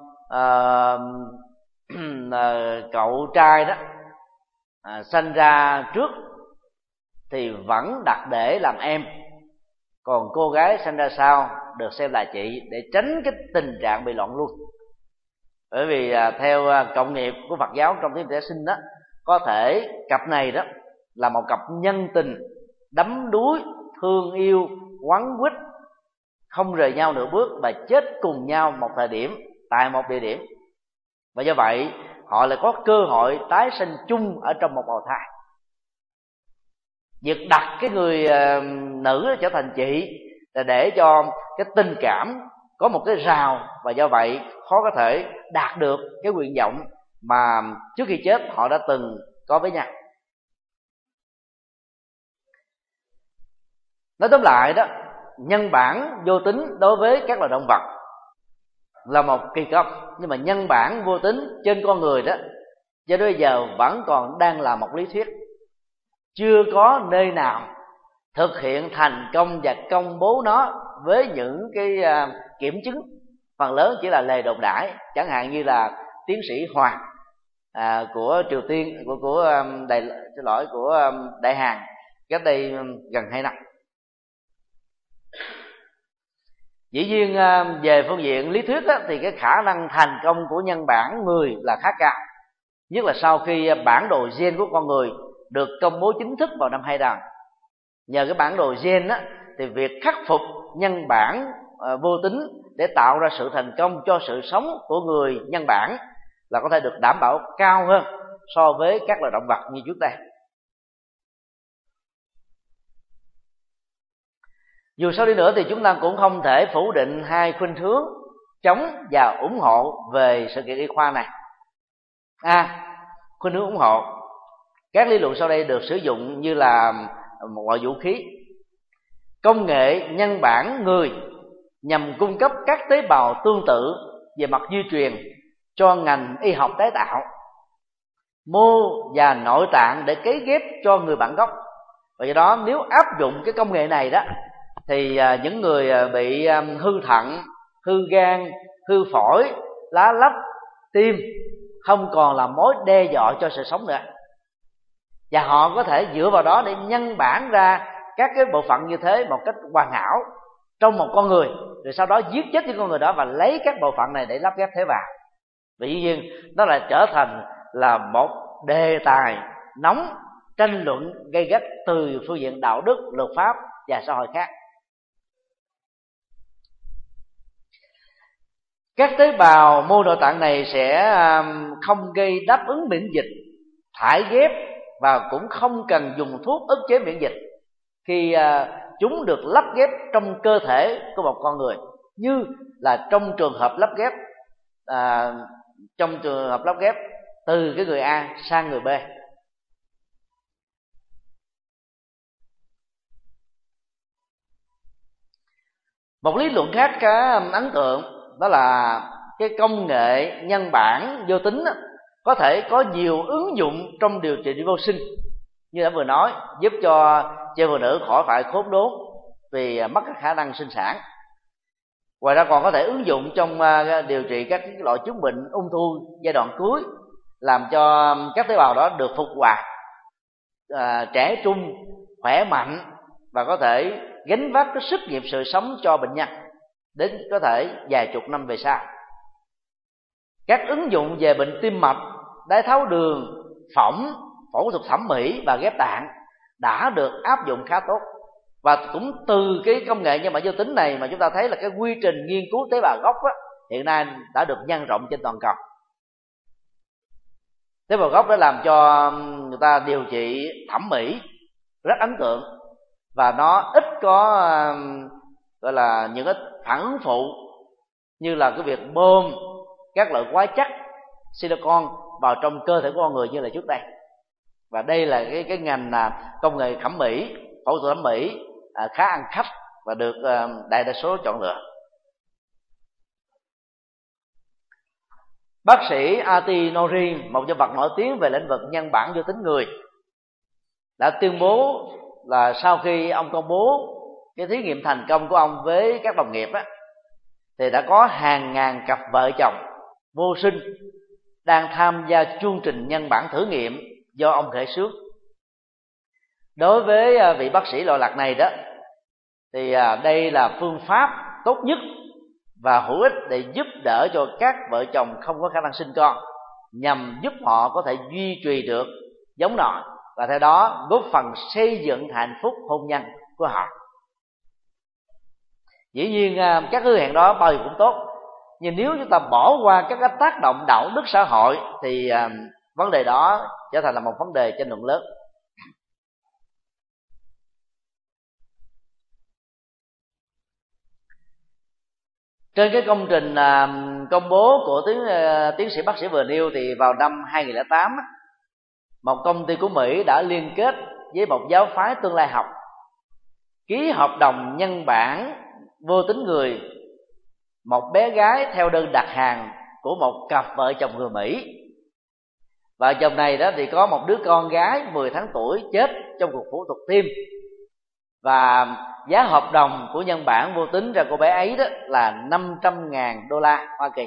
cậu trai đó sanh ra trước thì vẫn đặt để làm em, còn cô gái sanh ra sau được xem là chị, để tránh cái tình trạng bị loạn luân. Bởi vì theo cộng nghiệp của Phật giáo trong tiếng trẻ sinh đó, có thể cặp này đó là một cặp nhân tình đắm đuối, thương yêu, quấn quýt, không rời nhau nửa bước và chết cùng nhau một thời điểm tại một địa điểm, và do vậy họ lại có cơ hội tái sinh chung ở trong một bào thai. Việc đặt cái người nữ trở thành chị là để cho cái tình cảm có một cái rào, và do vậy khó có thể đạt được cái nguyện vọng mà trước khi chết họ đã từng có với nhau. Nói tóm lại đó, nhân bản vô tính đối với các loài động vật là một kỳ công, nhưng mà nhân bản vô tính trên con người đó cho đến bây giờ vẫn còn đang là một lý thuyết. Chưa có nơi nào thực hiện thành công và công bố nó với những cái kiểm chứng, phần lớn chỉ là lời đồn đãi. Chẳng hạn như là tiến sĩ Hoàng của Triều Tiên, của Đại Hàn cách đây gần 2 năm. Dĩ nhiên về phương diện lý thuyết thì cái khả năng thành công của nhân bản người là khá cao, nhất là sau khi bản đồ gen của con người được công bố chính thức vào năm 2000. Nhờ cái bản đồ gen thì việc khắc phục nhân bản vô tính để tạo ra sự thành công cho sự sống của người nhân bản là có thể được đảm bảo cao hơn so với các loài động vật như chúng ta. Dù sao đi nữa thì chúng ta cũng không thể phủ định hai khuynh hướng chống và ủng hộ về sự kiện y khoa này. Khuynh hướng ủng hộ, các lý luận sau đây được sử dụng như là một loại vũ khí. Công nghệ nhân bản người nhằm cung cấp các tế bào tương tự về mặt di truyền cho ngành y học tái tạo, mô và nội tạng để cấy ghép cho người bản gốc. Và do đó nếu áp dụng cái công nghệ này đó thì những người bị hư thận, hư gan, hư phổi, lá lách, tim không còn là mối đe dọa cho sự sống nữa, và họ có thể dựa vào đó để nhân bản ra các cái bộ phận như thế một cách hoàn hảo trong một con người, rồi sau đó giết chết những con người đó và lấy các bộ phận này để lắp ghép thế vào. Và dĩ nhiên nó lại trở thành là một đề tài nóng tranh luận gây gắt từ phương diện đạo đức, luật pháp và xã hội khác. Các tế bào mô nội tạng này sẽ không gây đáp ứng miễn dịch, thải ghép và cũng không cần dùng thuốc ức chế miễn dịch khi chúng được lắp ghép trong cơ thể của một con người, như là trong trường hợp lắp ghép từ cái người A sang người B. Một lý luận khác khá ấn tượng đó là cái công nghệ nhân bản vô tính có thể có nhiều ứng dụng trong điều trị vô sinh, như đã vừa nói, giúp cho chị phụ nữ khỏi phải khốn đốn vì mất cái khả năng sinh sản. Ngoài ra còn có thể ứng dụng trong điều trị các loại chứng bệnh ung thư giai đoạn cuối, làm cho các tế bào đó được phục hoạt, trẻ trung, khỏe mạnh và có thể gánh vác cái sức nghiệp sự sống cho bệnh nhân đến có thể vài chục năm về sau. Các ứng dụng về bệnh tim mạch, đái tháo đường, phẫu thuật thẩm mỹ và ghép tạng đã được áp dụng khá tốt. Và cũng từ cái công nghệ nhân bản vô tính này mà chúng ta thấy là cái quy trình nghiên cứu tế bào gốc hiện nay đã được nhân rộng trên toàn cầu. Tế bào gốc đã làm cho người ta điều trị thẩm mỹ rất ấn tượng, và nó ít có gọi là những cái phản ứng phụ như là cái việc bơm các loại hóa chất silicon vào trong cơ thể của con người như là trước đây. Và đây là cái ngành công nghệ thẩm mỹ, phẫu thuật thẩm mỹ khá ăn khách và được đại đa số chọn lựa. Bác sĩ Ati Nori, một nhân vật nổi tiếng về lĩnh vực nhân bản vô tính người, đã tuyên bố là sau khi ông công bố cái thí nghiệm thành công của ông với các đồng nghiệp á, thì đã có hàng ngàn cặp vợ chồng vô sinh đang tham gia chương trình nhân bản thử nghiệm do ông khởi xướng. Đối với vị bác sĩ lội lạc này đó, thì đây là phương pháp tốt nhất và hữu ích để giúp đỡ cho các vợ chồng không có khả năng sinh con, nhằm giúp họ có thể duy trì được giống nòi và theo đó góp phần xây dựng hạnh phúc hôn nhân của họ. Dĩ nhiên các hứa hẹn đó bao giờ cũng tốt, nhưng nếu chúng ta bỏ qua các cái tác động đạo đức xã hội thì vấn đề đó trở thành là một vấn đề tranh luận lớn. Trên cái công trình công bố của tiến sĩ bác sĩ vừa nêu thì vào năm 2008, một công ty của Mỹ đã liên kết với một giáo phái tương lai học ký hợp đồng nhân bản vô tính người một bé gái theo đơn đặt hàng của một cặp vợ chồng người Mỹ. Vợ chồng này đó thì có một đứa con gái 10 tháng tuổi chết trong cuộc phẫu thuật tim, và giá hợp đồng của nhân bản vô tính cho cô bé ấy đó là $500,000 Hoa Kỳ.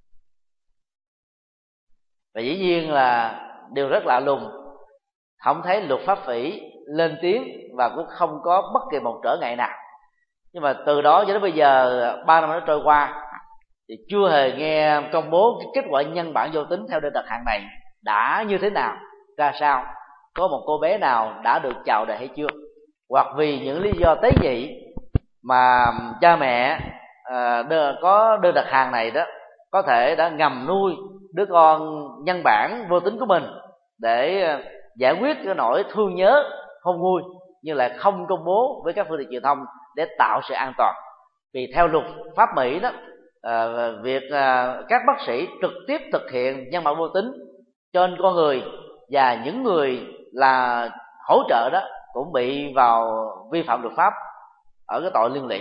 Và dĩ nhiên là điều rất lạ lùng, không thấy luật pháp phỉ lên tiếng và cũng không có bất kỳ một trở ngại nào. Nhưng mà từ đó cho đến bây giờ 3 năm đã trôi qua thì chưa hề nghe công bố cái kết quả nhân bản vô tính theo đơn đặt hàng này đã như thế nào, ra sao, có một cô bé nào đã được chào đời hay chưa, hoặc vì những lý do tế nhị mà cha mẹ có đơn đặt hàng này đó có thể đã ngầm nuôi đứa con nhân bản vô tính của mình để giải quyết cái nỗi thương nhớ khôn nguôi, nhưng lại không công bố với các phương tiện truyền thông để tạo sự an toàn. Vì theo luật pháp Mỹ đó, việc các bác sĩ trực tiếp thực hiện nhân bản vô tính trên con người và những người là hỗ trợ đó cũng bị vào vi phạm luật pháp ở cái tội liên lụy.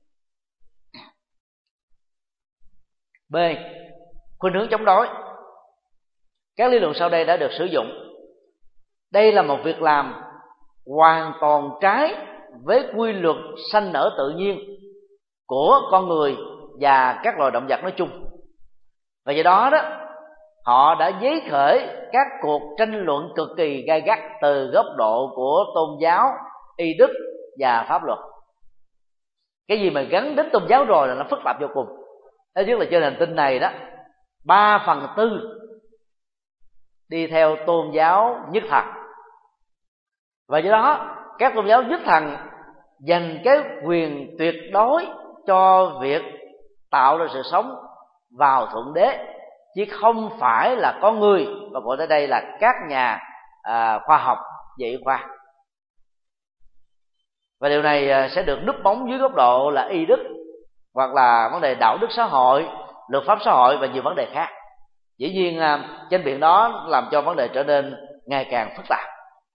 B. Khuynh hướng chống đối. Các lý luận sau đây đã được sử dụng. Đây là một việc làm hoàn toàn trái với quy luật sanh nở tự nhiên của con người và các loài động vật nói chung. Và do đó đó, họ đã giấy khởi các cuộc tranh luận cực kỳ gay gắt từ góc độ của tôn giáo, y đức và pháp luật. Cái gì mà gắn đến tôn giáo rồi là nó phức tạp vô cùng. Thứ nhất là trên hành tinh này đó, 3/4 đi theo tôn giáo nhất thần. Và do đó các tôn giáo nhất thần dành cái quyền tuyệt đối cho việc tạo ra sự sống vào Thượng Đế, chứ không phải là con người, và gọi tới đây là các nhà khoa học về y khoa. Và điều này sẽ được núp bóng dưới góc độ là y đức, hoặc là vấn đề đạo đức xã hội, luật pháp xã hội và nhiều vấn đề khác. Dĩ nhiên tranh biện đó làm cho vấn đề trở nên ngày càng phức tạp.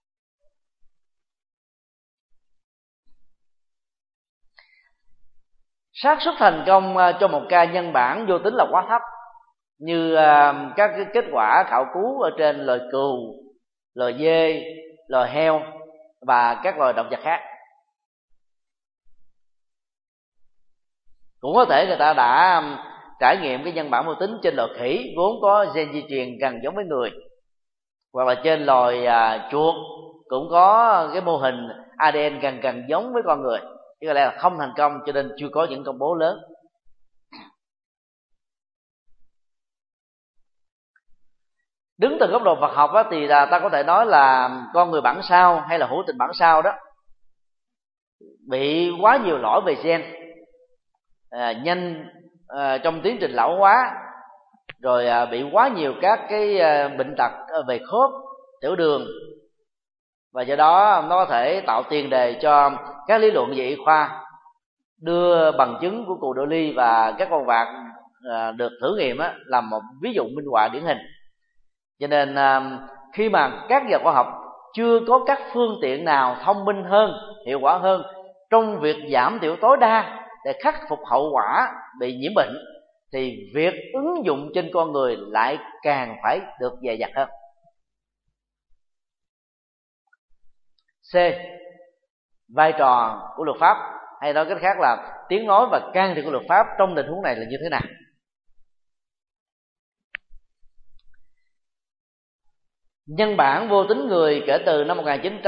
Xác suất thành công cho một ca nhân bản vô tính là quá thấp, như các cái kết quả khảo cứu ở trên loài cừu, loài dê, loài heo và các loài động vật khác. Cũng có thể người ta đã trải nghiệm cái nhân bản vô tính trên loài khỉ vốn có gen di truyền gần giống với người, hoặc là trên loài chuột cũng có cái mô hình ADN gần giống với con người, chứ có lẽ là không thành công, cho nên chưa có những công bố lớn. Đứng từ góc độ Phật học thì ta có thể nói là con người bản sao hay là hữu tình bản sao đó bị quá nhiều lỗi về gen, nhanh trong tiến trình lão hóa, rồi bị quá nhiều các cái bệnh tật về khớp, tiểu đường, và do đó nó có thể tạo tiền đề cho các lý luận về y khoa đưa bằng chứng của cù đô ly và các con vật được thử nghiệm làm một ví dụ minh họa điển hình. Cho nên khi mà các nhà khoa học chưa có các phương tiện nào thông minh hơn, hiệu quả hơn trong việc giảm thiểu tối đa để khắc phục hậu quả bị nhiễm bệnh, thì việc ứng dụng trên con người lại càng phải được dè dặt hơn. C. Vai trò của luật pháp, hay nói cách khác là tiếng nói và can thiệp của luật pháp trong tình huống này là như thế nào? Nhân bản vô tính người kể từ năm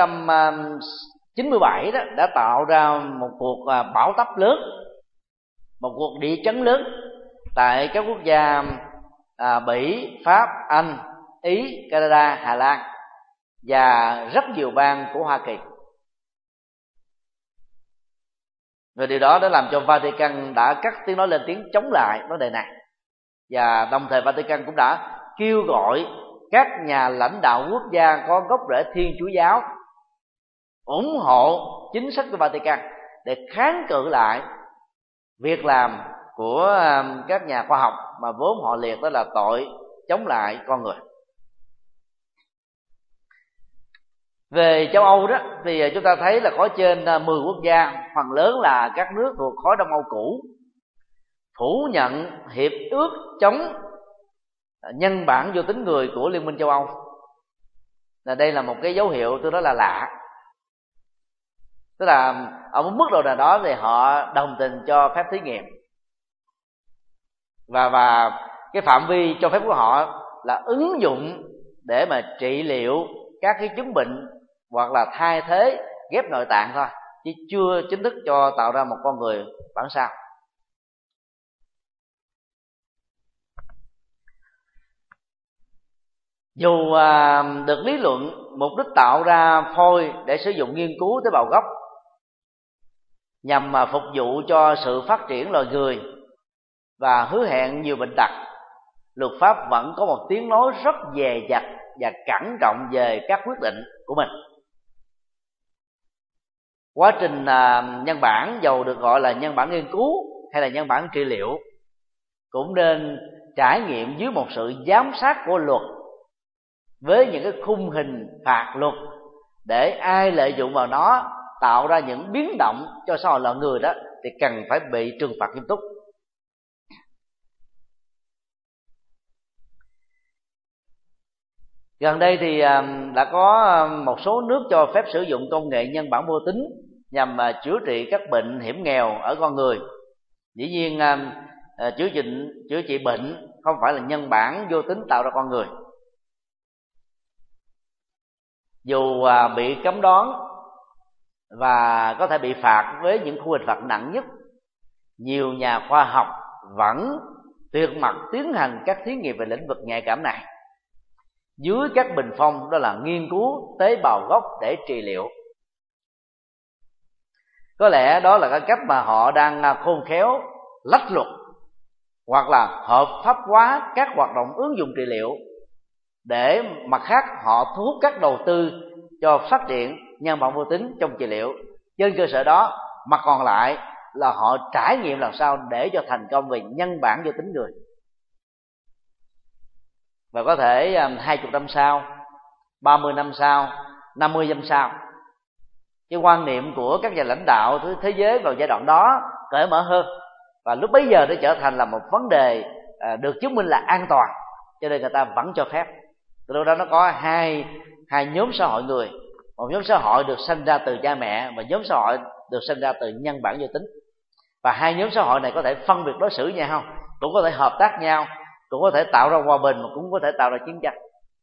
1997 đó đã tạo ra một cuộc bão táp lớn, một cuộc địa chấn lớn tại các quốc gia Bỉ, Pháp, Anh, Ý, Canada, Hà Lan và rất nhiều bang của Hoa Kỳ. Và điều đó đã làm cho Vatican đã cắt tiếng nói lên tiếng chống lại vấn đề này. Và đồng thời Vatican cũng đã kêu gọi các nhà lãnh đạo quốc gia có gốc rễ Thiên Chúa giáo ủng hộ chính sách của Vatican để kháng cự lại việc làm của các nhà khoa học mà vốn họ liệt đó là tội chống lại con người. Về châu Âu đó thì chúng ta thấy là có trên 10 quốc gia, phần lớn là các nước thuộc khối Đông Âu cũ, phủ nhận hiệp ước chống nhân bản vô tính người của Liên minh châu Âu. Đây là một cái dấu hiệu tôi nói là lạ. Tức là ở một mức độ nào đó thì họ đồng tình cho phép thí nghiệm, và cái phạm vi cho phép của họ là ứng dụng để mà trị liệu các cái chứng bệnh hoặc là thay thế ghép nội tạng thôi, chứ chưa chính thức cho tạo ra một con người bản sao. Dù được lý luận mục đích tạo ra phôi để sử dụng nghiên cứu tế bào gốc nhằm phục vụ cho sự phát triển loài người và hứa hẹn nhiều bệnh tật, luật pháp vẫn có một tiếng nói rất dè dặt và cẩn trọng về các quyết định của mình. Quá trình nhân bản, dầu được gọi là nhân bản nghiên cứu hay là nhân bản trị liệu, cũng nên trải nghiệm dưới một sự giám sát của luật, với những cái khung hình phạt luật, để ai lợi dụng vào nó tạo ra những biến động cho xã hội loài người đó thì cần phải bị trừng phạt nghiêm túc. Gần đây thì đã có một số nước cho phép sử dụng công nghệ nhân bản vô tính nhằm chữa trị các bệnh hiểm nghèo ở con người. Dĩ nhiên chữa trị bệnh không phải là nhân bản vô tính tạo ra con người. Dù bị cấm đoán và có thể bị phạt với những khung hình phạt nặng nhất, nhiều nhà khoa học vẫn tuyệt mật tiến hành các thí nghiệm về lĩnh vực nhạy cảm này dưới các bình phong đó là nghiên cứu tế bào gốc để trị liệu. Có lẽ đó là cái cách mà họ đang khôn khéo lách luật hoặc là hợp pháp hóa các hoạt động ứng dụng trị liệu, để mặt khác họ thu hút các đầu tư cho phát triển nhân bản vô tính trong trị liệu. Trên cơ sở đó, mặt còn lại là họ trải nghiệm làm sao để cho thành công về nhân bản vô tính người. Và có thể 20 năm sau, 30 năm sau, 50 năm sau, cái quan niệm của các nhà lãnh đạo thế giới vào giai đoạn đó cởi mở hơn, và lúc bấy giờ nó trở thành là một vấn đề được chứng minh là an toàn, cho nên người ta vẫn cho phép. Từ lúc đó nó có hai nhóm xã hội người, một nhóm xã hội được sinh ra từ cha mẹ và nhóm xã hội được sinh ra từ nhân bản vô tính. Và hai nhóm xã hội này có thể phân biệt đối xử nhau, cũng có thể hợp tác nhau, cũng có thể tạo ra hòa bình, mà cũng có thể tạo ra chiến tranh.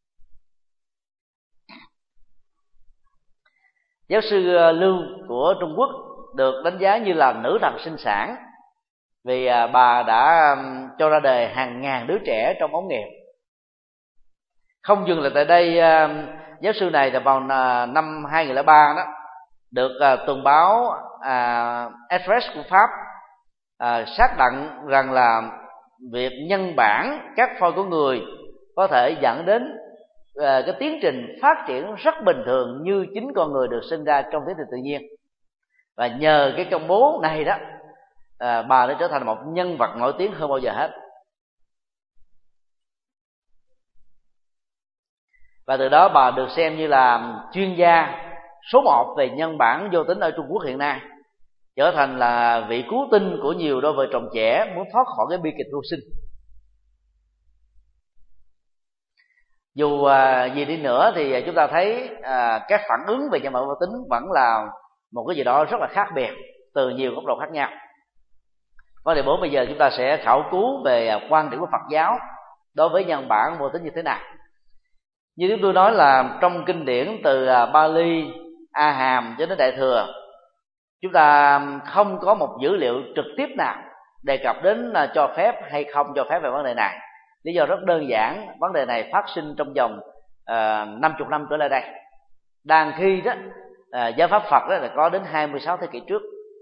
Giáo sư Lưu của Trung Quốc được đánh giá như là nữ thần sinh sản, vì bà đã cho ra đời hàng ngàn đứa trẻ trong ống nghiệm. Không dừng lại tại đây, giáo sư này là vào năm 2003 đó được tuần báo Express của Pháp xác định rằng là việc nhân bản các phôi của người có thể dẫn đến cái tiến trình phát triển rất bình thường như chính con người được sinh ra trong thế giới tự nhiên. Và nhờ cái công bố này đó, bà đã trở thành một nhân vật nổi tiếng hơn bao giờ hết. và từ đó bà được xem như là chuyên gia số 1 về nhân bản vô tính ở Trung Quốc hiện nay, trở thành là vị cứu tinh của nhiều đôi vợ chồng trẻ muốn thoát khỏi cái bi kịch vô sinh. Dù gì đi nữa thì chúng ta thấy các phản ứng về nhân bản vô tính vẫn là một cái gì đó rất là khác biệt từ nhiều góc độ khác nhau. Vấn đề 4 bây giờ chúng ta sẽ khảo cứu về quan điểm của Phật giáo đối với nhân bản vô tính như thế nào. Như chúng tôi nói là trong kinh điển từ Bali, A Hàm cho đến Đại Thừa, chúng ta không có một dữ liệu trực tiếp nào đề cập đến cho phép hay không cho phép về vấn đề này. Lý do rất đơn giản, vấn đề này phát sinh trong vòng 50 năm trở lại đây, đang khi đó giáo pháp Phật đó là có đến 26 thế kỷ trước.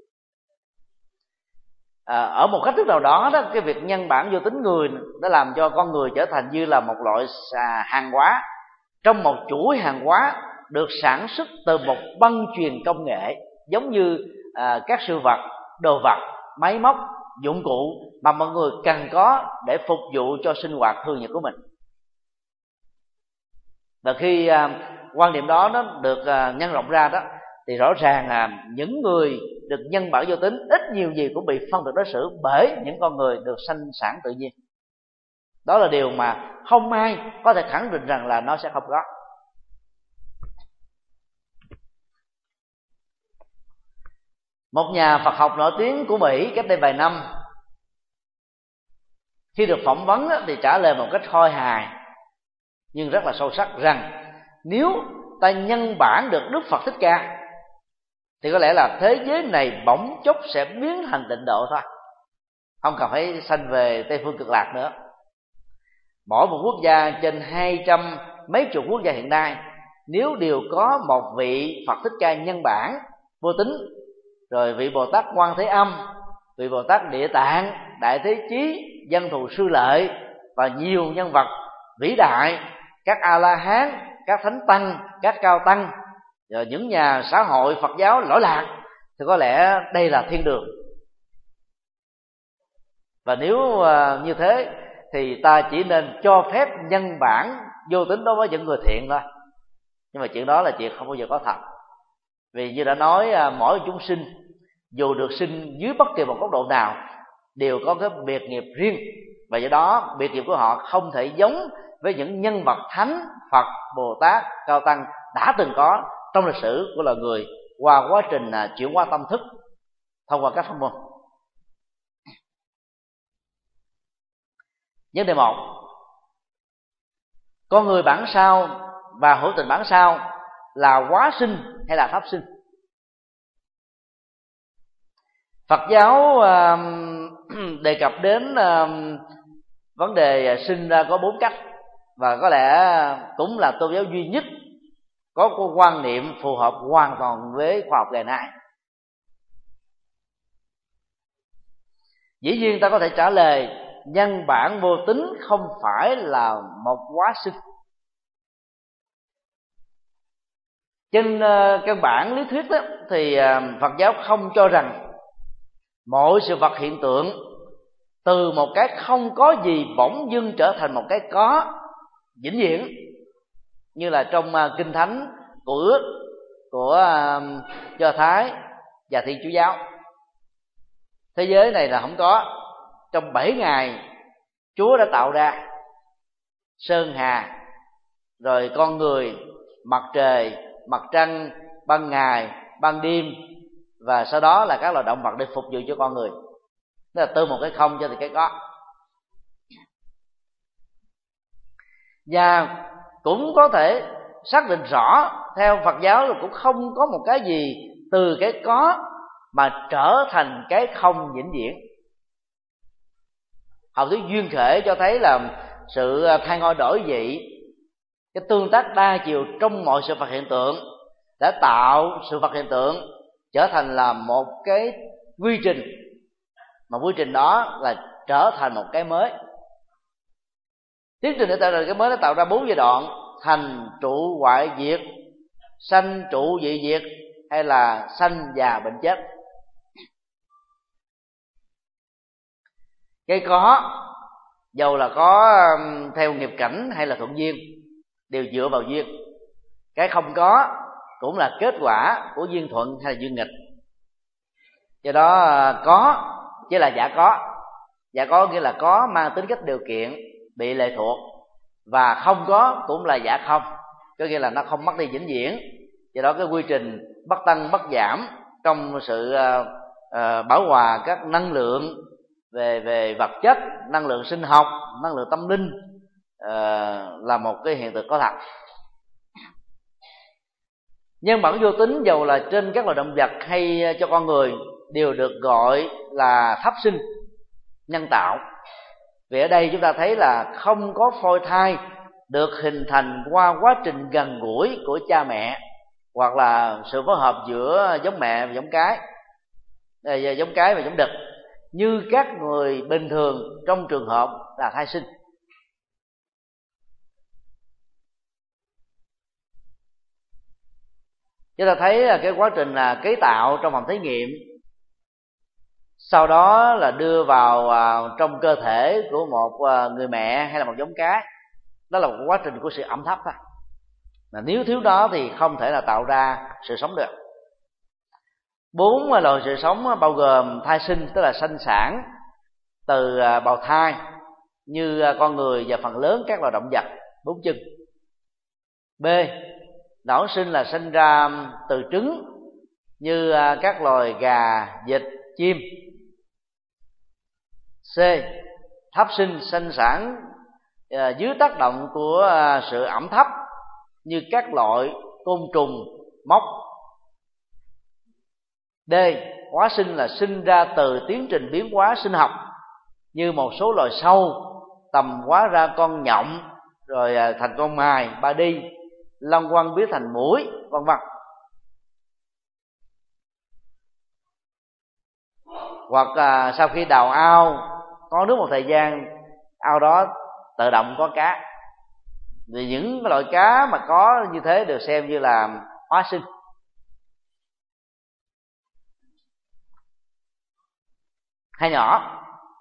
Ở một cách thức nào đó, cái việc nhân bản vô tính người đã làm cho con người trở thành như là một loại hàng hóa trong một chuỗi hàng hóa được sản xuất từ một băng chuyền công nghệ, giống như các sự vật, đồ vật, máy móc, dụng cụ mà mọi người cần có để phục vụ cho sinh hoạt thường nhật của mình. Và khi quan điểm đó nó được nhân rộng ra đó, thì rõ ràng là những người được nhân bản vô tính ít nhiều gì cũng bị phân biệt đối xử bởi những con người được sanh sản tự nhiên. Đó là điều mà không ai có thể khẳng định rằng là nó sẽ không có. Một nhà Phật học nổi tiếng của Mỹ cách đây vài năm, khi được phỏng vấn thì trả lời một cách khôi hài nhưng rất là sâu sắc rằng nếu ta nhân bản được Đức Phật Thích Ca thì có lẽ là thế giới này bỗng chốc sẽ biến thành tịnh độ thôi, không cần phải sanh về Tây Phương Cực Lạc nữa. Mỗi một quốc gia trên 200 mấy chục quốc gia hiện nay, nếu đều có một vị Phật Thích Ca nhân bản vô tính, rồi vị Bồ Tát Quan Thế Âm, vị Bồ Tát Địa Tạng, Đại Thế Chí, Văn Thù Sư Lợi và nhiều nhân vật vĩ đại, các A La Hán, các thánh tăng, các cao tăng, rồi những nhà xã hội Phật giáo lỗi lạc, thì có lẽ đây là thiên đường. Và nếu như thế thì ta chỉ nên cho phép nhân bản vô tính đối với những người thiện thôi. Nhưng mà chuyện đó là chuyện không bao giờ có thật. Vì như đã nói, mỗi chúng sinh dù được sinh dưới bất kỳ một góc độ nào đều có cái biệt nghiệp riêng, và do đó biệt nghiệp của họ không thể giống với những nhân vật thánh, Phật, Bồ Tát, cao tăng đã từng có trong lịch sử của loài người qua quá trình chuyển hóa tâm thức thông qua các pháp môn. Vấn đề 1: con người bản sao và hữu tình bản sao là hóa sinh hay là pháp sinh? Phật giáo đề cập đến vấn đề sinh ra có 4 cách, và có lẽ cũng là tôn giáo duy nhất có quan niệm phù hợp hoàn toàn với khoa học ngày nay. Dĩ nhiên ta có thể trả lời nhân bản vô tính không phải là một hóa sinh. Trên căn bản lý thuyết đó, thì Phật giáo không cho rằng mọi sự vật hiện tượng từ một cái không có gì bỗng dưng trở thành một cái có vĩnh viễn, như là trong kinh thánh của ước của Do Thái và Thiên Chúa giáo. Thế giới này là không có. Trong 7 ngày Chúa đã tạo ra sơn hà, rồi con người, mặt trời, mặt trăng, ban ngày, ban đêm, và sau đó là các loài động vật để phục vụ cho con người. Tức là từ một cái không cho tới cái có. Và cũng có thể xác định rõ theo Phật giáo là cũng không có một cái gì từ cái có mà trở thành cái không vĩnh viễn. Học thuyết duyên khởi cho thấy là sự thay ngôi đổi vị, cái tương tác đa chiều trong mọi sự vật hiện tượng đã tạo sự vật hiện tượng trở thành là một cái quy trình, mà quy trình đó là trở thành một cái mới. Tiến trình để tạo ra cái mới nó tạo ra 4 giai đoạn: thành, trụ, hoại, diệt, sanh, trụ, dị, diệt, hay là sanh, già, bệnh, chết. Cái có, dầu là có theo nghiệp cảnh hay là thuận duyên, đều dựa vào duyên. Cái không có cũng là kết quả của duyên thuận hay là duyên nghịch. Do đó có chỉ là giả có. Giả có nghĩa là có mang tính cách điều kiện, bị lệ thuộc. Và không có cũng là giả không, có nghĩa là nó không mất đi vĩnh viễn. Do đó cái quy trình bất tăng bất giảm trong sự bảo hòa các năng lượng về vật chất, năng lượng sinh học, năng lượng tâm linh là một cái hiện tượng có thật. Nhân bản vô tính dầu là trên các loài động vật hay cho con người đều được gọi là thắp sinh, nhân tạo. Vì ở đây chúng ta thấy là không có phôi thai được hình thành qua quá trình gần gũi của cha mẹ, hoặc là sự phối hợp giữa giống mẹ và giống cái, giống cái và giống đực, như các người bình thường trong trường hợp là thai sinh. Chúng ta thấy là cái quá trình là cấy tạo trong phòng thí nghiệm, sau đó là đưa vào trong cơ thể của một người mẹ hay là một giống cái. Đó là một quá trình của sự ẩm thấp thôi. Nếu thiếu đó thì không thể là tạo ra sự sống được. 4 loài sự sống bao gồm thai sinh, tức là sanh sản từ bào thai như con người và phần lớn các loài động vật 4 chân. B. Đản sinh là sinh ra từ trứng như các loài gà, vịt, chim. C. Thấp sinh, sanh sản dưới tác động của sự ẩm thấp như các loại côn trùng, mốc. D. Hóa sinh là sinh ra từ tiến trình biến hóa sinh học như một số loài sâu tầm hóa ra con nhộng rồi thành con mài, ba đi, long quăng biến thành muỗi, vân vân. Hoặc sau khi đào ao có nước một thời gian, ao đó tự động có cá. Vì những loại cá mà có như thế được xem như là hóa sinh. Hay nhỏ,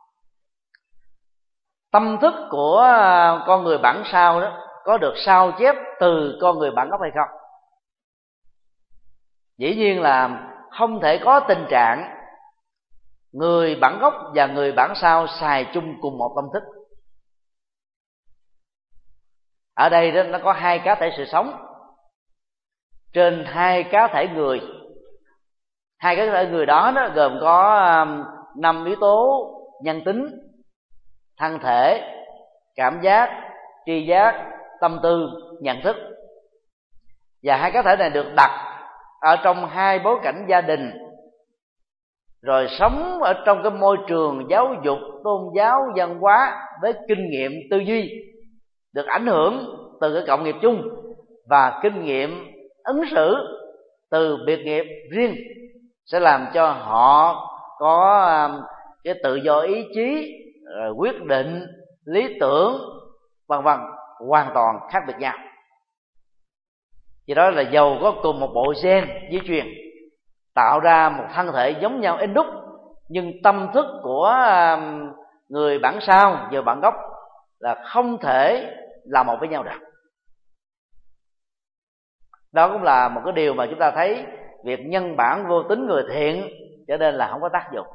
tâm thức của con người bản sao đó có được sao chép từ con người bản gốc hay không? Dĩ nhiên là không thể có tình trạng người bản gốc và người bản sao xài chung cùng một tâm thức. Ở đây đó, nó có 2 cá thể sự sống trên 2 cá thể người. 2 cá thể người đó gồm có 5 yếu tố nhân tính: thân thể, cảm giác, tri giác, tâm tư, nhận thức. Và 2 cá thể này được đặt ở trong 2 bối cảnh gia đình, rồi sống ở trong cái môi trường giáo dục, tôn giáo, văn hóa với kinh nghiệm tư duy được ảnh hưởng từ cái cộng nghiệp chung và kinh nghiệm ứng xử từ biệt nghiệp riêng, sẽ làm cho họ có cái tự do ý chí, quyết định, lý tưởng, vân vân, hoàn toàn khác biệt nhau. Vì đó là dầu có cùng một bộ gen di truyền tạo ra một thân thể giống nhau in đúc, nhưng tâm thức của người bản sao và bản gốc là không thể là một với nhau được. Đó cũng là một cái điều mà chúng ta thấy việc nhân bản vô tính người thiện trở nên là không có tác dụng.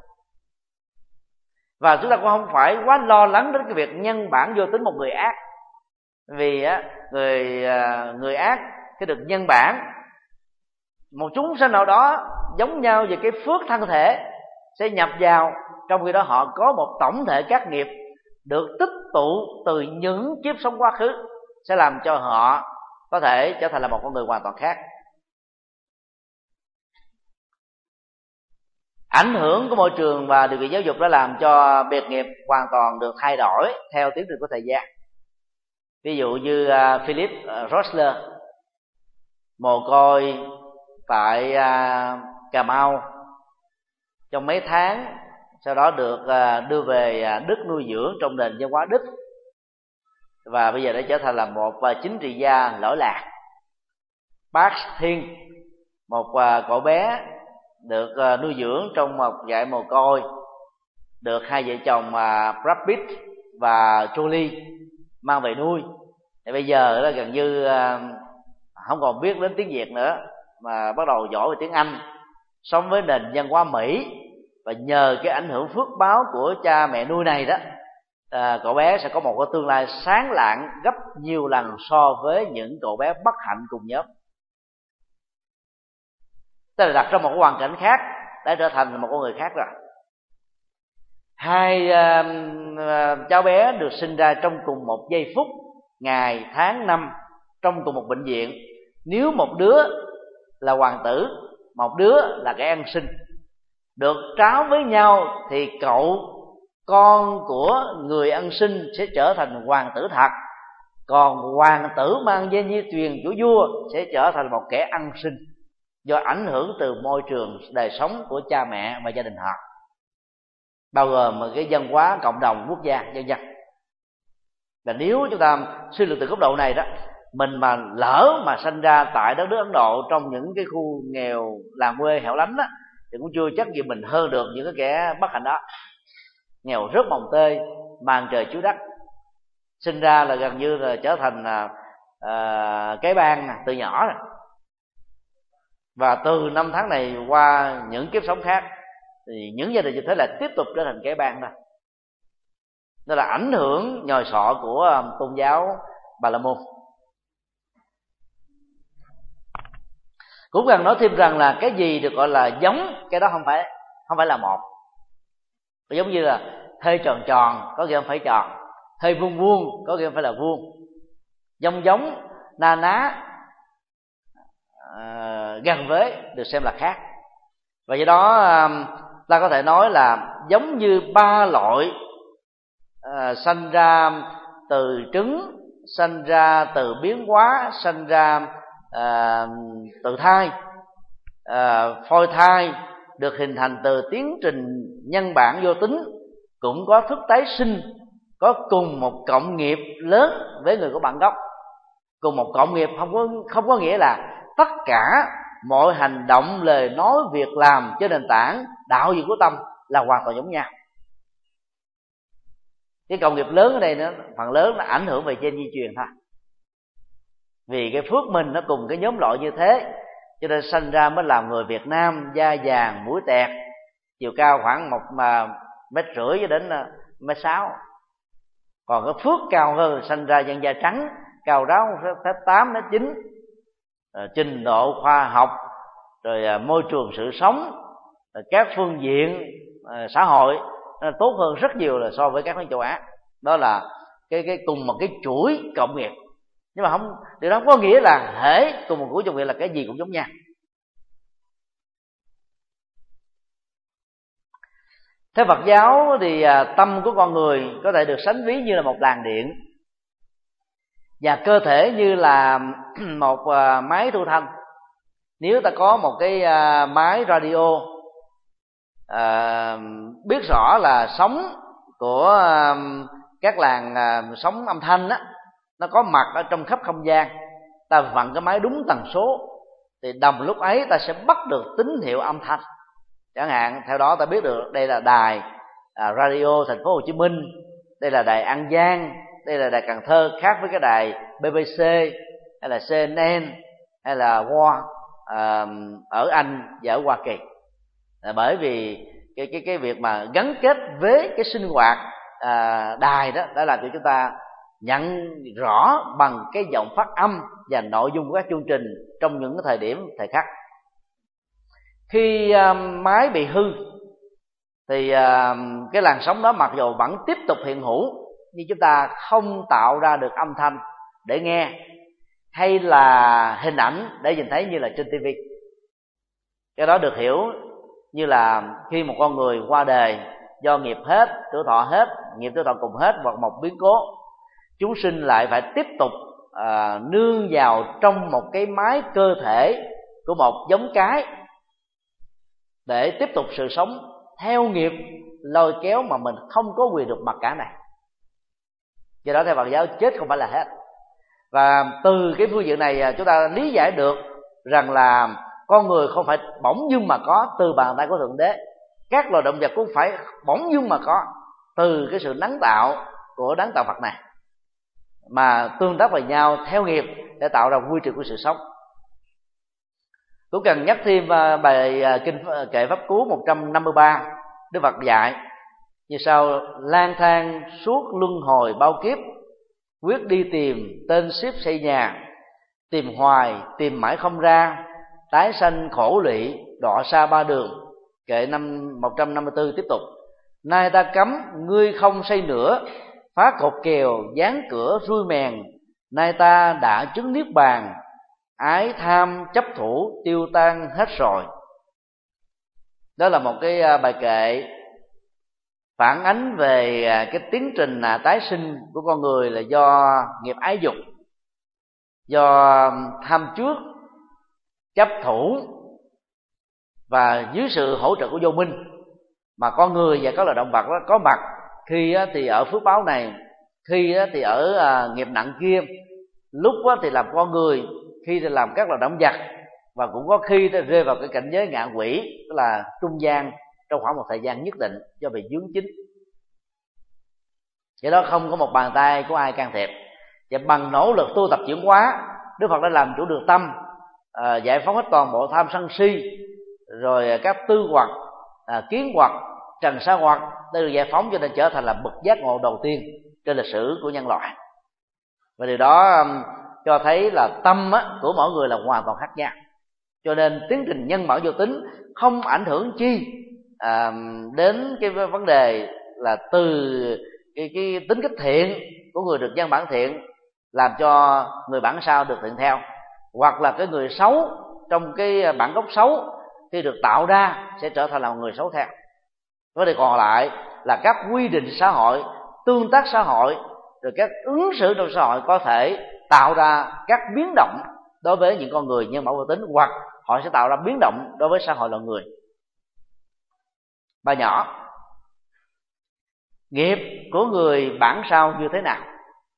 Và chúng ta cũng không phải quá lo lắng đến cái việc nhân bản vô tính một người ác. Vì người ác cái được nhân bản, một chúng sinh nào đó giống nhau về cái phước thân thể sẽ nhập vào, trong khi đó họ có một tổng thể các nghiệp được tích tụ từ những kiếp sống quá khứ, sẽ làm cho họ có thể trở thành là một con người hoàn toàn khác. Ảnh hưởng của môi trường và điều kiện giáo dục đã làm cho biệt nghiệp hoàn toàn được thay đổi theo tiến trình của thời gian. Ví dụ như Philip Rosler, mồ côi tại Cà Mau trong mấy tháng, sau đó được đưa về Đức nuôi dưỡng trong nền văn hóa Đức, và bây giờ đã trở thành là một chính trị gia lỗi lạc. Bác Thiên, một cậu bé được nuôi dưỡng trong một trại mồ côi, được hai vợ chồng Brad Pitt và Julie mang về nuôi Thì bây giờ là gần như không còn biết đến tiếng Việt nữa, mà bắt đầu giỏi về tiếng Anh, sống với nền văn hóa Mỹ, và nhờ cái ảnh hưởng phước báo của cha mẹ nuôi này đó, cậu bé sẽ có một cái tương lai sáng lạng gấp nhiều lần so với những cậu bé bất hạnh cùng nhóm. Tức là đặt trong một cái hoàn cảnh khác đã trở thành một con người khác rồi. Hai cháu bé được sinh ra trong cùng một giây phút, ngày, tháng, năm, trong cùng một bệnh viện. Nếu một đứa là hoàng tử, một đứa là cái ăn sinh, được tráo với nhau thì cậu con của người ăn sinh sẽ trở thành hoàng tử thật, còn hoàng tử mang danh di truyền của vua sẽ trở thành một kẻ ăn sinh, do ảnh hưởng từ môi trường đời sống của cha mẹ và gia đình họ, bao gồm một cái văn hóa cộng đồng quốc gia vân vân. Và nếu chúng ta suy luận từ góc độ này đó, mình mà lỡ mà sinh ra tại đất nước Ấn Độ trong những cái khu nghèo làng quê hẻo lánh đó, thì cũng chưa chắc gì mình hơn được những cái kẻ bất hạnh đó. Nghèo rớt mồng tơi, màn trời chiếu đất, sinh ra là gần như là trở thành cái bang từ nhỏ rồi. Và từ năm tháng này qua những kiếp sống khác, thì những gia đình như thế là tiếp tục trở thành cái bang đó. Đó là ảnh hưởng nhồi sọ của tôn giáo Bà La Môn. Cũng cần nói thêm rằng là cái gì được gọi là giống, cái đó không phải là một. Giống như là thê tròn tròn có nghĩa không phải tròn, thê vuông vuông có nghĩa không phải là vuông. Giống na ná gần với được xem là khác. Và do đó ta có thể nói là giống như ba loại sanh ra từ trứng, sanh ra từ biến hóa, sanh ra từ thai, phôi thai được hình thành từ tiến trình nhân bản vô tính, cũng có thức tái sinh, có cùng một cộng nghiệp lớn với người của bản gốc. Cùng một cộng nghiệp không có nghĩa là tất cả mọi hành động, lời nói, việc làm trên nền tảng đạo gì của tâm là hoàn toàn giống nhau. Cái cộng nghiệp lớn ở đây nó phần lớn là ảnh hưởng về gen di truyền thôi. Vì cái phước mình nó cùng cái nhóm loại như thế, cho nên sinh ra mới làm người Việt Nam da vàng mũi tẹt, chiều cao khoảng 1,5 m cho đến 1,6 m. Còn cái phước cao hơn sinh ra dân da trắng, cao ráo 1,8 m, 1,9 m, trình độ khoa học, rồi môi trường sự sống, rồi các phương diện xã hội nó tốt hơn rất nhiều là so với các nước châu Á. Đó là cái cùng một cái chuỗi cộng nghiệp. Nhưng mà điều đó không có nghĩa là hễ cùng một chuỗi cộng nghiệp là cái gì cũng giống nhau. Theo Phật giáo thì tâm của con người có thể được sánh ví như là một làn điện, và cơ thể như là một máy thu thanh. Nếu ta có một cái máy radio biết rõ là sóng của các làn sóng âm thanh á, nó có mặt ở trong khắp không gian, ta vặn cái máy đúng tần số thì đồng lúc ấy ta sẽ bắt được tín hiệu âm thanh. Chẳng hạn theo đó ta biết được đây là đài radio thành phố Hồ Chí Minh, đây là đài An Giang, đây là đài Cần Thơ, khác với cái đài BBC hay là CNN hay là War ở Anh và ở Hoa Kỳ. Bởi vì cái việc mà gắn kết với cái sinh hoạt đài đó đã làm cho chúng ta nhận rõ bằng cái giọng phát âm và nội dung của các chương trình trong những cái thời điểm thời khắc. Khi máy bị hư thì cái làn sóng đó mặc dù vẫn tiếp tục hiện hữu, nhưng chúng ta không tạo ra được âm thanh để nghe hay là hình ảnh để nhìn thấy như là trên TV. Cái đó được hiểu như là khi một con người qua đời do nghiệp hết, tuổi thọ hết, nghiệp tuổi thọ cùng hết hoặc một biến cố, chúng sinh lại phải tiếp tục nương vào trong một cái máy cơ thể của một giống cái để tiếp tục sự sống theo nghiệp lôi kéo mà mình không có quyền được mặc cả này. Do đó theo Phật giáo chết không phải là hết. Và từ cái phương diện này chúng ta lý giải được rằng là con người không phải bỗng dưng mà có từ bàn tay của Thượng Đế. Các loài động vật cũng phải bỗng dưng mà có từ cái sự đấng tạo của đấng tạo Phật này. mà tương tác với nhau theo nghiệp để tạo ra quy trình của sự sống. Cũng cần nhắc thêm bài kinh kệ pháp cú 153. Đức Phật dạy như sau: lang thang suốt luân hồi bao kiếp, quyết đi tìm tên ship xây nhà, tìm hoài tìm mãi không ra, tái sanh khổ lụy đọa xa ba đường. Kệ 154 tiếp tục: nay ta cấm ngươi không xây nữa, phá cột kèo dán cửa rui mèn, nay ta đã chứng niết bàn, ái tham chấp thủ tiêu tan hết rồi. Đó là một cái bài kệ phản ánh về cái tiến trình tái sinh của con người là do nghiệp ái dục, do tham trước, chấp thủ, và dưới sự hỗ trợ của vô minh mà con người và các loài động vật đó có mặt, khi thì ở phước báo này, khi thì ở nghiệp nặng kia, lúc thì làm con người, khi thì làm các loài động vật, và cũng có khi thì rơi vào cái cảnh giới ngạ quỷ, tức là trung gian trong khoảng một thời gian nhất định do bị vướng chính. Vậy đó không có một bàn tay của ai can thiệp, và bằng nỗ lực tu tập chuyển hóa, Đức Phật đã làm chủ được tâm, giải phóng hết toàn bộ tham sân si, rồi các tư hoặc, kiến hoặc, trần sa hoặc đã được giải phóng, cho nên trở thành là bậc giác ngộ đầu tiên trên lịch sử của nhân loại. Và điều đó cho thấy là tâm của mỗi người là hoàn toàn khác nhau. Cho nên tiến trình nhân bản vô tính không ảnh hưởng chi đến cái vấn đề là từ cái tính cách thiện của người được nhân bản thiện làm cho người bản sao được thiện theo, hoặc là cái người xấu trong cái bản gốc xấu khi được tạo ra sẽ trở thành là một người xấu theo. Vấn đề còn lại là các quy định xã hội, tương tác xã hội, rồi các ứng xử trong xã hội có thể tạo ra các biến động đối với những con người nhân mẫu vô tính, hoặc họ sẽ tạo ra biến động đối với xã hội loài người. Bài nhỏ: nghiệp của người bản sao như thế nào?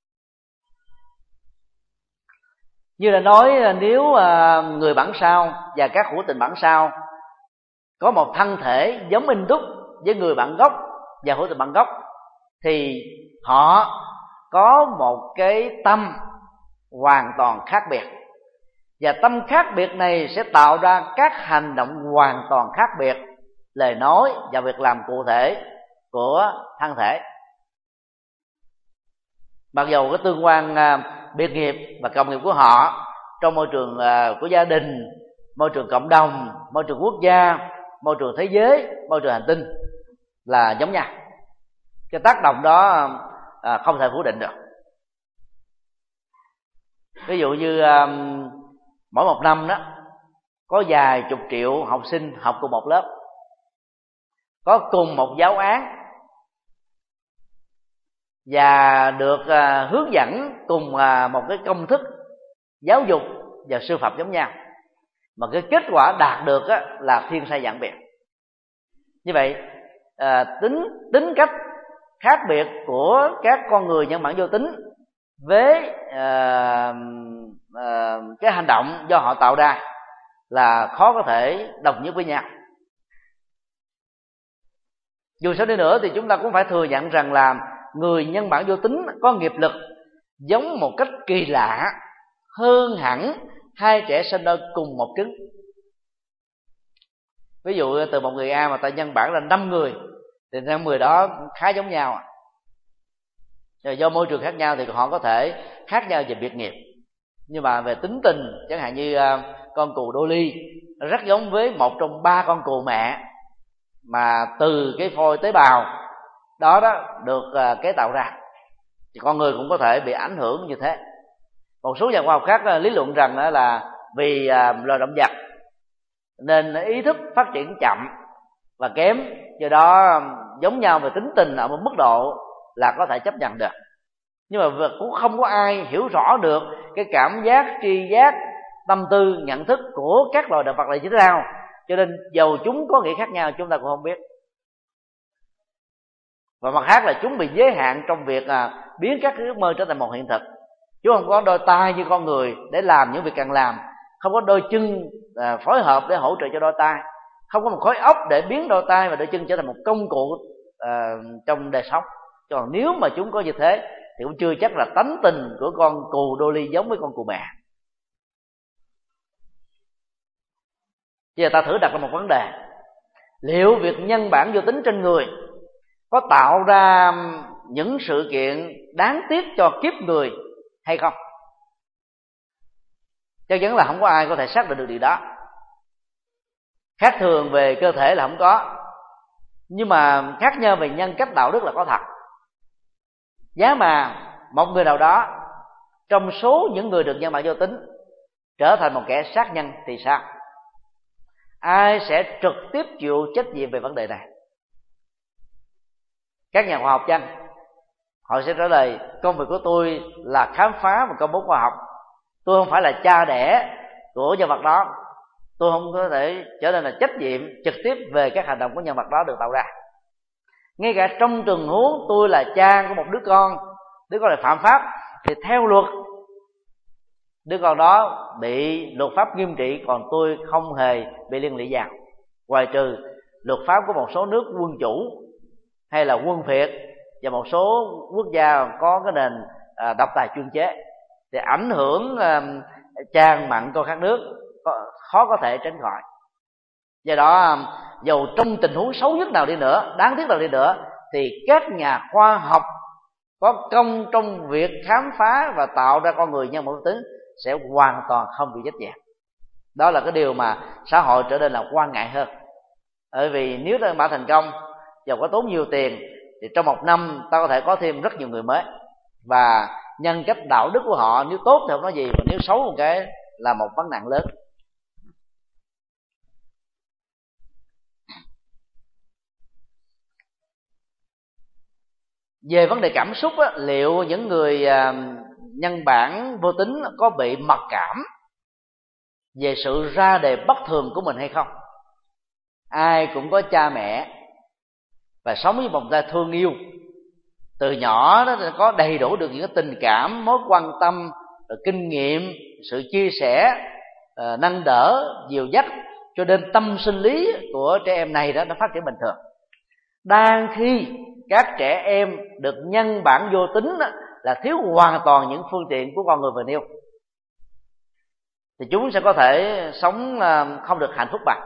Như là nói, nếu người bản sao và các hữu tình bản sao có một thân thể giống in đúc với người bản gốc và hữu tình bản gốc, thì họ có một cái tâm hoàn toàn khác biệt, và tâm khác biệt này sẽ tạo ra các hành động hoàn toàn khác biệt, lời nói và việc làm cụ thể của thân thể. Mặc dù cái tương quan biệt nghiệp và cộng nghiệp của họ trong môi trường của gia đình, môi trường cộng đồng, môi trường quốc gia, môi trường thế giới, môi trường hành tinh là giống nhau, cái tác động đó không thể phủ định được. Ví dụ như mỗi một năm đó có vài chục triệu học sinh học cùng một lớp, có cùng một giáo án, và được hướng dẫn cùng một cái công thức giáo dục và sư phạm giống nhau, mà cái kết quả đạt được là thiên sai vạn biệt. Như vậy tính cách khác biệt của các con người nhân bản vô tính với cái hành động do họ tạo ra là khó có thể đồng nhất với nhau. Dù sao đi nữa thì chúng ta cũng phải thừa nhận rằng là người nhân bản vô tính có nghiệp lực giống một cách kỳ lạ hơn hẳn hai trẻ sinh đôi cùng một trứng. Ví dụ từ một người A mà ta nhân bản là 5 người, thì 5 người đó khá giống nhau. Rồi do môi trường khác nhau thì họ có thể khác nhau về biệt nghiệp, nhưng mà về tính tình, chẳng hạn như con cừu Dolly rất giống với một trong 3 con cừu mẹ mà từ cái phôi tế bào đó được kế tạo ra, thì con người cũng có thể bị ảnh hưởng như thế. Một số nhà khoa học khác lý luận rằng là vì loài động vật nên ý thức phát triển chậm và kém, do đó giống nhau về tính tình ở một mức độ là có thể chấp nhận được. Nhưng mà cũng không có ai hiểu rõ được cái cảm giác, tri giác, tâm tư, nhận thức của các loài động vật là như thế nào, cho nên dầu chúng có nghĩa khác nhau chúng ta cũng không biết. Và mặt khác là chúng bị giới hạn trong việc biến các ước mơ trở thành một hiện thực. Chúng không có đôi tay như con người để làm những việc cần làm, không có đôi chân phối hợp để hỗ trợ cho đôi tay, không có một khối óc để biến đôi tay và đôi chân trở thành một công cụ trong đời sống. Còn nếu mà chúng có như thế thì cũng chưa chắc là tánh tình của con cù Dolly giống với con cù mẹ. Bây giờ ta thử đặt ra một vấn đề: liệu việc nhân bản vô tính trên người có tạo ra những sự kiện đáng tiếc cho kiếp người hay không? Chắc chắn là không có ai có thể xác định được điều đó. Khác thường về cơ thể là không có, nhưng mà khác nhau về nhân cách đạo đức là có thật. Giá mà một người nào đó trong số những người được nhân bản vô tính trở thành một kẻ sát nhân thì sao? Ai sẽ trực tiếp chịu trách nhiệm về vấn đề này? Các nhà khoa học chăng? Họ sẽ trả lời: công việc của tôi là khám phá và công bố khoa học. Tôi không phải là cha đẻ của nhân vật đó. Tôi không có thể trở nên là trách nhiệm trực tiếp về các hành động của nhân vật đó được tạo ra. Ngay cả trong trường huống tôi là cha của một đứa con này phạm pháp, thì theo luật đứa con đó bị luật pháp nghiêm trị, còn tôi không hề bị liên lụy vào, ngoài trừ luật pháp của một số nước quân chủ hay là quân phiệt và một số quốc gia có cái nền độc tài chuyên chế, thì ảnh hưởng trang mặn con khác nước khó có thể tránh khỏi. Do đó, dầu trong tình huống xấu nhất nào đi nữa, đáng tiếc nào đi nữa, thì các nhà khoa học có công trong việc khám phá và tạo ra con người nhân bản vô tính sẽ hoàn toàn không bị trách nhiệm. Đó là cái điều mà xã hội trở nên là quan ngại hơn. Bởi vì nếu ta mà thành công, dầu có tốn nhiều tiền, thì trong một năm ta có thể có thêm rất nhiều người mới, và nhân cách đạo đức của họ nếu tốt thì không nói gì, mà nếu xấu một cái là một vấn nạn lớn. Về vấn đề cảm xúc á, liệu những người nhân bản vô tính có bị mặc cảm về sự ra đề bất thường của mình hay không? Ai cũng có cha mẹ và sống với vòng tay thương yêu, từ nhỏ đó có đầy đủ được những cái tình cảm, mối quan tâm, kinh nghiệm, sự chia sẻ, nâng đỡ, dìu dắt, cho nên tâm sinh lý của trẻ em này đó nó phát triển bình thường. Đang khi các trẻ em được nhân bản vô tính đó, là thiếu hoàn toàn những phương tiện của con người vừa nêu, thì chúng sẽ có thể sống không được hạnh phúc bằng.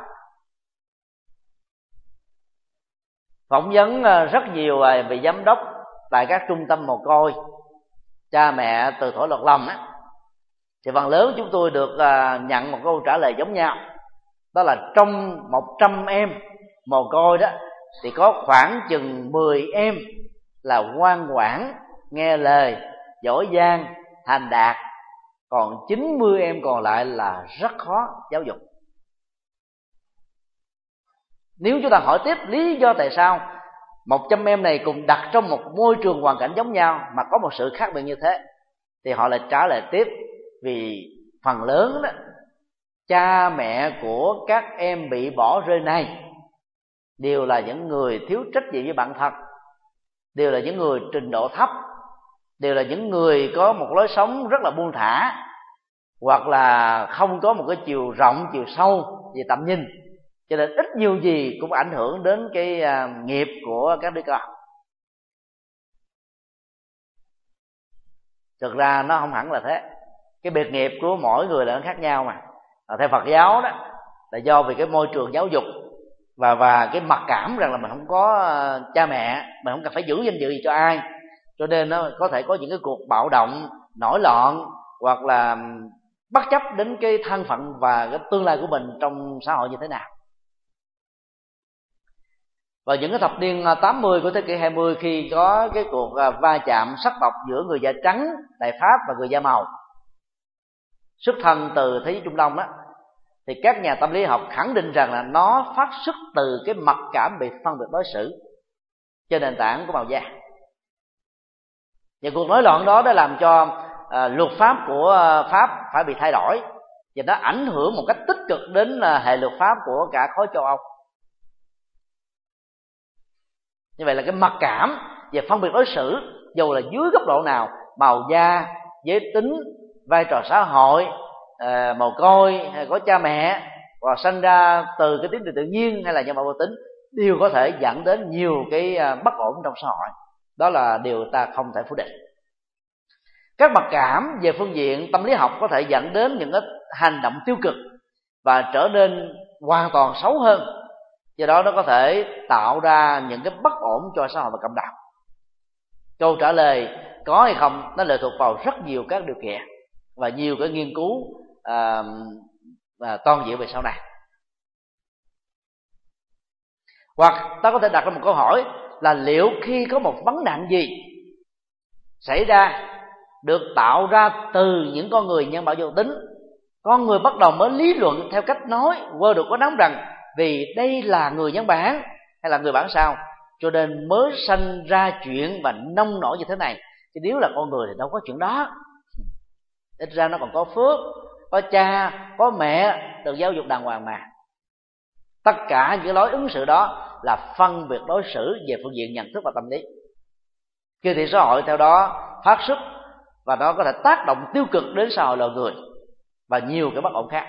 Phỏng vấn rất nhiều vị giám đốc tại các trung tâm mồ côi cha mẹ từ thuở lọt lòng á, thì phần lớn chúng tôi được nhận một câu trả lời giống nhau. Đó là trong 100 em mồ côi đó, thì có khoảng chừng 10 em là ngoan ngoãn, nghe lời, giỏi giang, thành đạt, còn 90 em còn lại là rất khó giáo dục. Nếu chúng ta hỏi tiếp lý do tại sao 100 em này cùng đặt trong một môi trường hoàn cảnh giống nhau mà có một sự khác biệt như thế, thì họ lại trả lời tiếp: vì phần lớn đó, cha mẹ của các em bị bỏ rơi này đều là những người thiếu trách nhiệm với bản thân, đều là những người trình độ thấp, đều là những người có một lối sống rất là buông thả, hoặc là không có một cái chiều rộng, chiều sâu về tầm nhìn, cho nên ít nhiều gì cũng ảnh hưởng đến cái nghiệp của các đứa con. Thực ra nó không hẳn là thế. Cái biệt nghiệp của mỗi người là nó khác nhau mà. Theo Phật giáo đó là do vì cái môi trường giáo dục và cái mặc cảm rằng là mình không có cha mẹ, mình không cần phải giữ danh dự gì cho ai, cho nên nó có thể có những cái cuộc bạo động, nổi loạn, hoặc là bất chấp đến cái thân phận và cái tương lai của mình trong xã hội như thế nào. Vào những cái thập niên 80 của thế kỷ 20, khi có cái cuộc va chạm sắc tộc giữa người da trắng tại Pháp và người da màu xuất thân từ thế giới Trung Đông đó, thì các nhà tâm lý học khẳng định rằng là nó phát xuất từ cái mặc cảm bị phân biệt đối xử trên nền tảng của màu da. Và cuộc nổi loạn đó đã làm cho luật pháp của Pháp phải bị thay đổi, và nó ảnh hưởng một cách tích cực đến hệ luật pháp của cả khối châu Âu. Như vậy là cái mặc cảm về phân biệt đối xử, dù là dưới góc độ nào, màu da, giới tính, vai trò xã hội, mồ côi, hay có cha mẹ, hoặc sinh ra từ cái tính tự nhiên hay là nhân bản vô tính, đều có thể dẫn đến nhiều cái bất ổn trong xã hội. Đó là điều ta không thể phủ định. Các mặc cảm về phương diện tâm lý học có thể dẫn đến những cái hành động tiêu cực và trở nên hoàn toàn xấu hơn. Do đó nó có thể tạo ra những cái bất ổn cho xã hội và cộng đồng. Câu trả lời có hay không nó lệ thuộc vào rất nhiều các điều kiện và nhiều cái nghiên cứu toàn diện về sau này. Hoặc ta có thể đặt ra một câu hỏi là liệu khi có một vấn nạn gì xảy ra được tạo ra từ những con người nhân bản vô tính, con người bắt đầu mới lý luận theo cách nói quơ được có nắm rằng vì đây là người nhân bản hay là người bản sao, cho nên mới sanh ra chuyện và nông nổi như thế này. Chứ nếu là con người thì đâu có chuyện đó. Ít ra nó còn có phước, có cha, có mẹ được giáo dục đàng hoàng mà. Tất cả những lối ứng xử đó là phân biệt đối xử về phương diện nhận thức và tâm lý. Kỳ thị xã hội theo đó phát xuất và nó có thể tác động tiêu cực đến xã hội loài người và nhiều cái bất ổn khác.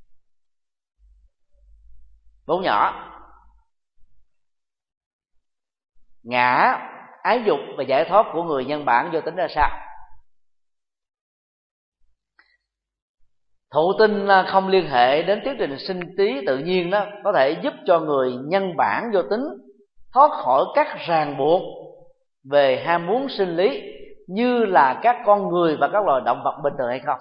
Vốn nhỏ, ngã, ái dục và giải thoát của người nhân bản vô tính ra sao? Thụ tinh không liên hệ đến tiến trình sinh lý tự nhiên đó có thể giúp cho người nhân bản vô tính thoát khỏi các ràng buộc về ham muốn sinh lý như là các con người và các loài động vật bình thường hay không?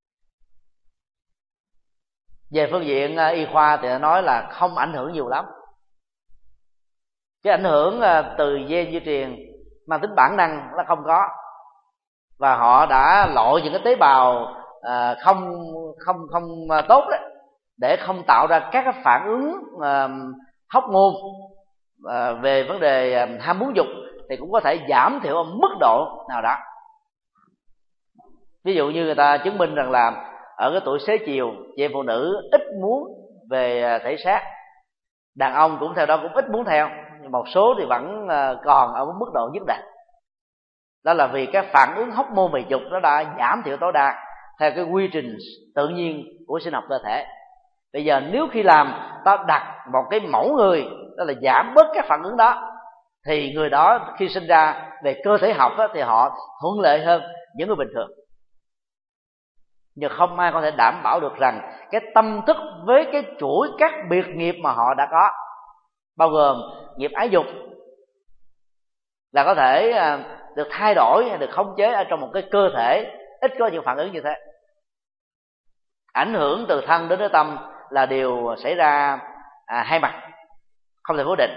Về phương diện y khoa thì nói là không ảnh hưởng nhiều lắm. Cái ảnh hưởng từ gen di truyền mang tính bản năng là không có, và họ đã loại những cái tế bào không tốt đấy, để không tạo ra các cái phản ứng hormone về vấn đề ham muốn dục, thì cũng có thể giảm thiểu ở mức độ nào đó. Ví dụ như người ta chứng minh rằng là ở cái tuổi xế chiều, chị em phụ nữ ít muốn về thể xác, đàn ông cũng theo đó cũng ít muốn theo, nhưng một số thì vẫn còn ở một mức độ nhất định. Đó là vì cái phản ứng hormone về dục nó đã giảm thiểu tối đa theo cái quy trình tự nhiên của sinh học cơ thể. Bây giờ nếu khi làm ta đặt một cái mẫu người, đó là giảm bớt các phản ứng đó, thì người đó khi sinh ra về cơ thể học đó, thì họ thuận lợi hơn những người bình thường. Nhưng không ai có thể đảm bảo được rằng cái tâm thức với cái chuỗi các biệt nghiệp mà họ đã có, bao gồm nghiệp ái dục, là có thể được thay đổi hay được khống chế ở trong một cái cơ thể ít có những phản ứng như thế. Ảnh hưởng từ thân đến cái tâm là điều xảy ra hai mặt, không thể phủ định.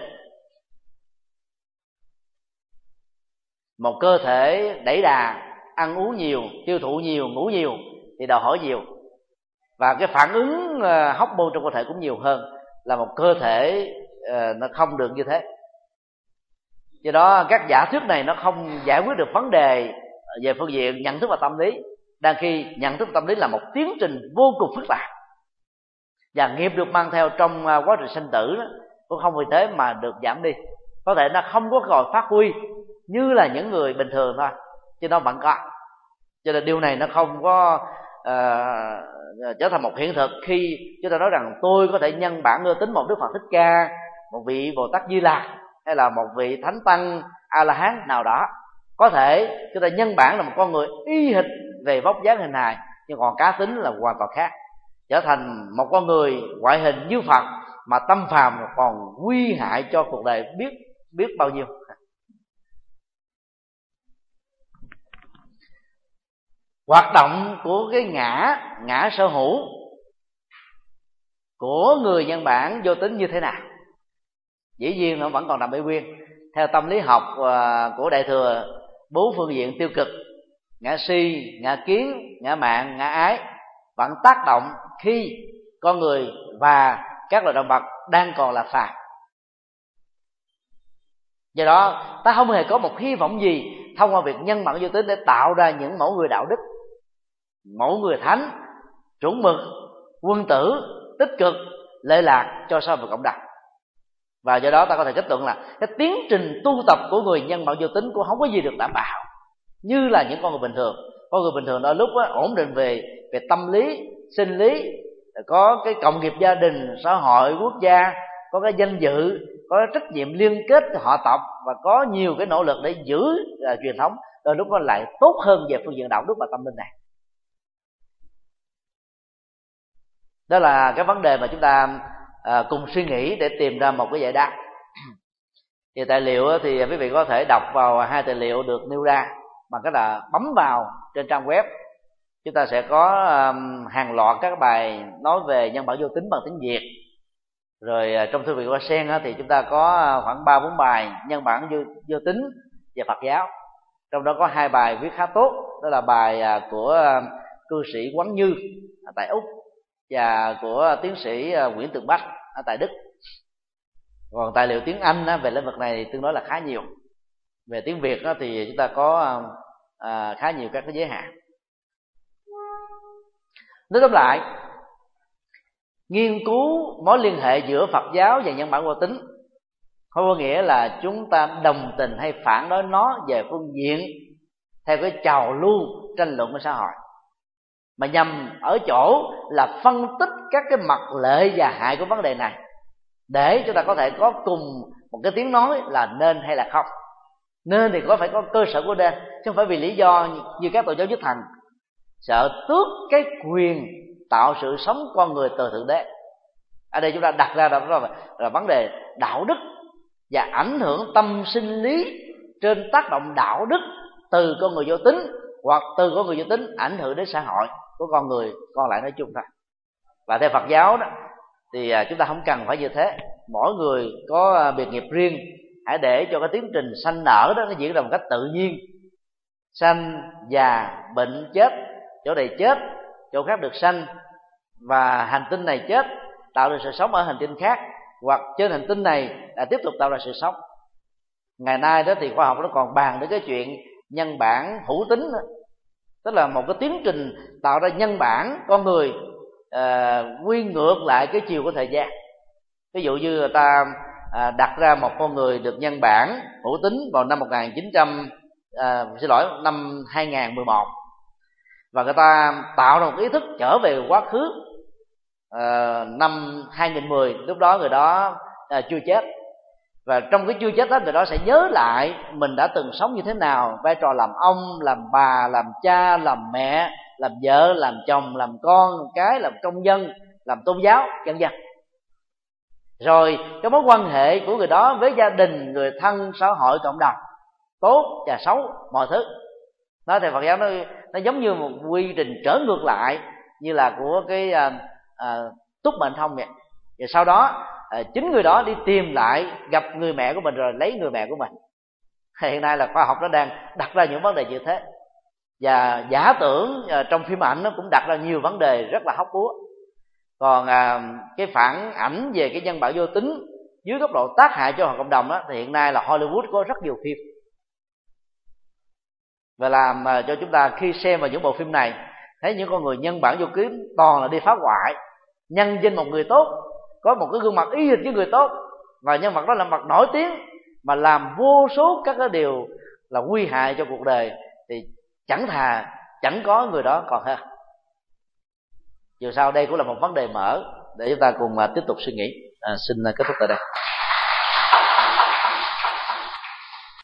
Một cơ thể đẩy đà, ăn uống nhiều, tiêu thụ nhiều, ngủ nhiều thì đòi hỏi nhiều, và cái phản ứng hormone trong cơ thể cũng nhiều hơn là một cơ thể nó không được như thế. Do đó các giả thuyết này nó không giải quyết được vấn đề về phương diện nhận thức và tâm lý, đang khi nhận thức và tâm lý là một tiến trình vô cùng phức tạp, và nghiệp được mang theo trong quá trình sinh tử đó, cũng không vì thế mà được giảm đi. Có thể nó không có cơ hội phát huy như là những người bình thường thôi, chứ nó vẫn có. Cho nên điều này nó không có trở thành một hiện thực khi chúng ta nói rằng tôi có thể nhân bản đưa tính một Đức Phật Thích Ca, một vị Bồ Tát Di Lặc, hay là một vị Thánh Tăng A La Hán nào đó. Có thể chúng ta nhân bản là một con người y hệt về vóc dáng hình hài, nhưng còn cá tính là hoàn toàn khác, trở thành một con người ngoại hình như Phật mà tâm phàm còn nguy hại cho cuộc đời biết bao nhiêu. Hoạt động của cái ngã sở hữu của người nhân bản vô tính như thế nào? Dĩ nhiên nó vẫn còn nằm bể nguyên. Theo tâm lý học của Đại Thừa, 4 phương diện tiêu cực, ngã si, ngã kiến, ngã mạn, ngã ái, vẫn tác động khi con người và các loài động vật đang còn là phàm. Do đó ta không hề có một hy vọng gì thông qua việc nhân bản vô tính để tạo ra những mẫu người đạo đức, mẫu người thánh, chuẩn mực, quân tử, tích cực, lệ lạc cho xã hội và cộng đồng. Và do đó ta có thể kết luận là cái tiến trình tu tập của người nhân bản vô tính cũng không có gì được đảm bảo như là những con người bình thường. Con người bình thường đôi lúc ổn định về tâm lý, sinh lý, có cái cộng nghiệp gia đình, xã hội, quốc gia, có cái danh dự, có cái trách nhiệm liên kết họ tộc, và có nhiều cái nỗ lực để giữ truyền thống. đôi lúc nó lại tốt hơn về phương diện đạo đức và tâm linh này. Đó là cái vấn đề mà chúng ta cùng suy nghĩ để tìm ra một cái giải đáp. Thì tài liệu thì quý vị có thể đọc vào hai tài liệu được nêu ra bằng cách là bấm vào trên trang web. Chúng ta sẽ có hàng loạt các bài nói về nhân bản vô tính bằng tiếng Việt. Rồi trong thư viện Hoa Sen thì chúng ta có khoảng 3-4 bài nhân bản vô tính về Phật giáo. Trong đó có 2 bài viết khá tốt, đó là bài của cư sĩ Quán Như ở tại Úc và của tiến sĩ Nguyễn Tường Bách ở tại Đức. Còn tài liệu tiếng Anh về lĩnh vực này tương đối là khá nhiều. Về tiếng Việt thì chúng ta có khá nhiều các cái giới hạn. Nói tóm lại, nghiên cứu mối liên hệ giữa Phật giáo và nhân bản vô tính không có nghĩa là chúng ta đồng tình hay phản đối nó về phương diện theo cái trào lưu tranh luận của xã hội, mà nhằm ở chỗ là phân tích các cái mặt lợi và hại của vấn đề này để chúng ta có thể có cùng một cái tiếng nói là nên hay là không. Nên thì phải có cơ sở của nên, chứ không phải vì lý do như các tổ giáo nhất thần sợ tước cái quyền tạo sự sống con người từ Thượng Đế. Ở đây chúng ta đặt ra đó là vấn đề đạo đức và ảnh hưởng tâm sinh lý trên tác động đạo đức từ con người vô tính, hoặc từ con người vô tính ảnh hưởng đến xã hội của con người còn lại nói chung thôi. Và theo Phật giáo đó thì chúng ta không cần phải như thế. Mỗi người có biệt nghiệp riêng, hãy để cho cái tiến trình sanh nở đó nó diễn ra một cách tự nhiên. Sanh, già, bệnh, chết, chỗ này chết, chỗ khác được sanh, và hành tinh này chết tạo ra sự sống ở hành tinh khác, hoặc trên hành tinh này đã tiếp tục tạo ra sự sống. Ngày nay đó thì khoa học nó còn bàn đến cái chuyện nhân bản hữu tính nữa. Tức là một cái tiến trình tạo ra nhân bản con người quy ngược lại cái chiều của thời gian. Ví dụ như người ta đặt ra một con người được nhân bản hữu tính vào năm năm 2011, và người ta tạo ra một ý thức trở về quá khứ năm 2010. Lúc đó người đó chưa chết, và trong cái chưa chết đó người đó sẽ nhớ lại mình đã từng sống như thế nào, vai trò làm ông, làm bà, làm cha, làm mẹ, làm vợ, làm chồng, làm con cái, làm công dân, làm tôn giáo, vân vân. Rồi cái mối quan hệ của người đó với gia đình, người thân, xã hội, cộng đồng, tốt và xấu, mọi thứ. Nói theo Phật giáo nó giống như một quy trình trở ngược lại, như là của cái túc mệnh thông vậy. Và sau đó chính người đó đi tìm lại gặp người mẹ của mình rồi lấy người mẹ của mình. Hiện nay là khoa học nó đang đặt ra những vấn đề như thế, và giả tưởng trong phim ảnh nó cũng đặt ra nhiều vấn đề rất là hóc búa. Còn cái phản ảnh về cái nhân bản vô tính dưới góc độ tác hại cho cộng đồng đó, thì hiện nay là Hollywood có rất nhiều phim, và làm cho chúng ta khi xem vào những bộ phim này thấy những con người nhân bản vô tính toàn là đi phá hoại, nhân danh một người tốt, có một cái gương mặt y hệt với người tốt, và nhân vật đó là mặt nổi tiếng mà làm vô số các cái điều là nguy hại cho cuộc đời, thì chẳng có người đó còn hơn. Dù sao đây cũng là một vấn đề mở để chúng ta cùng tiếp tục suy nghĩ. Xin kết thúc tại đây.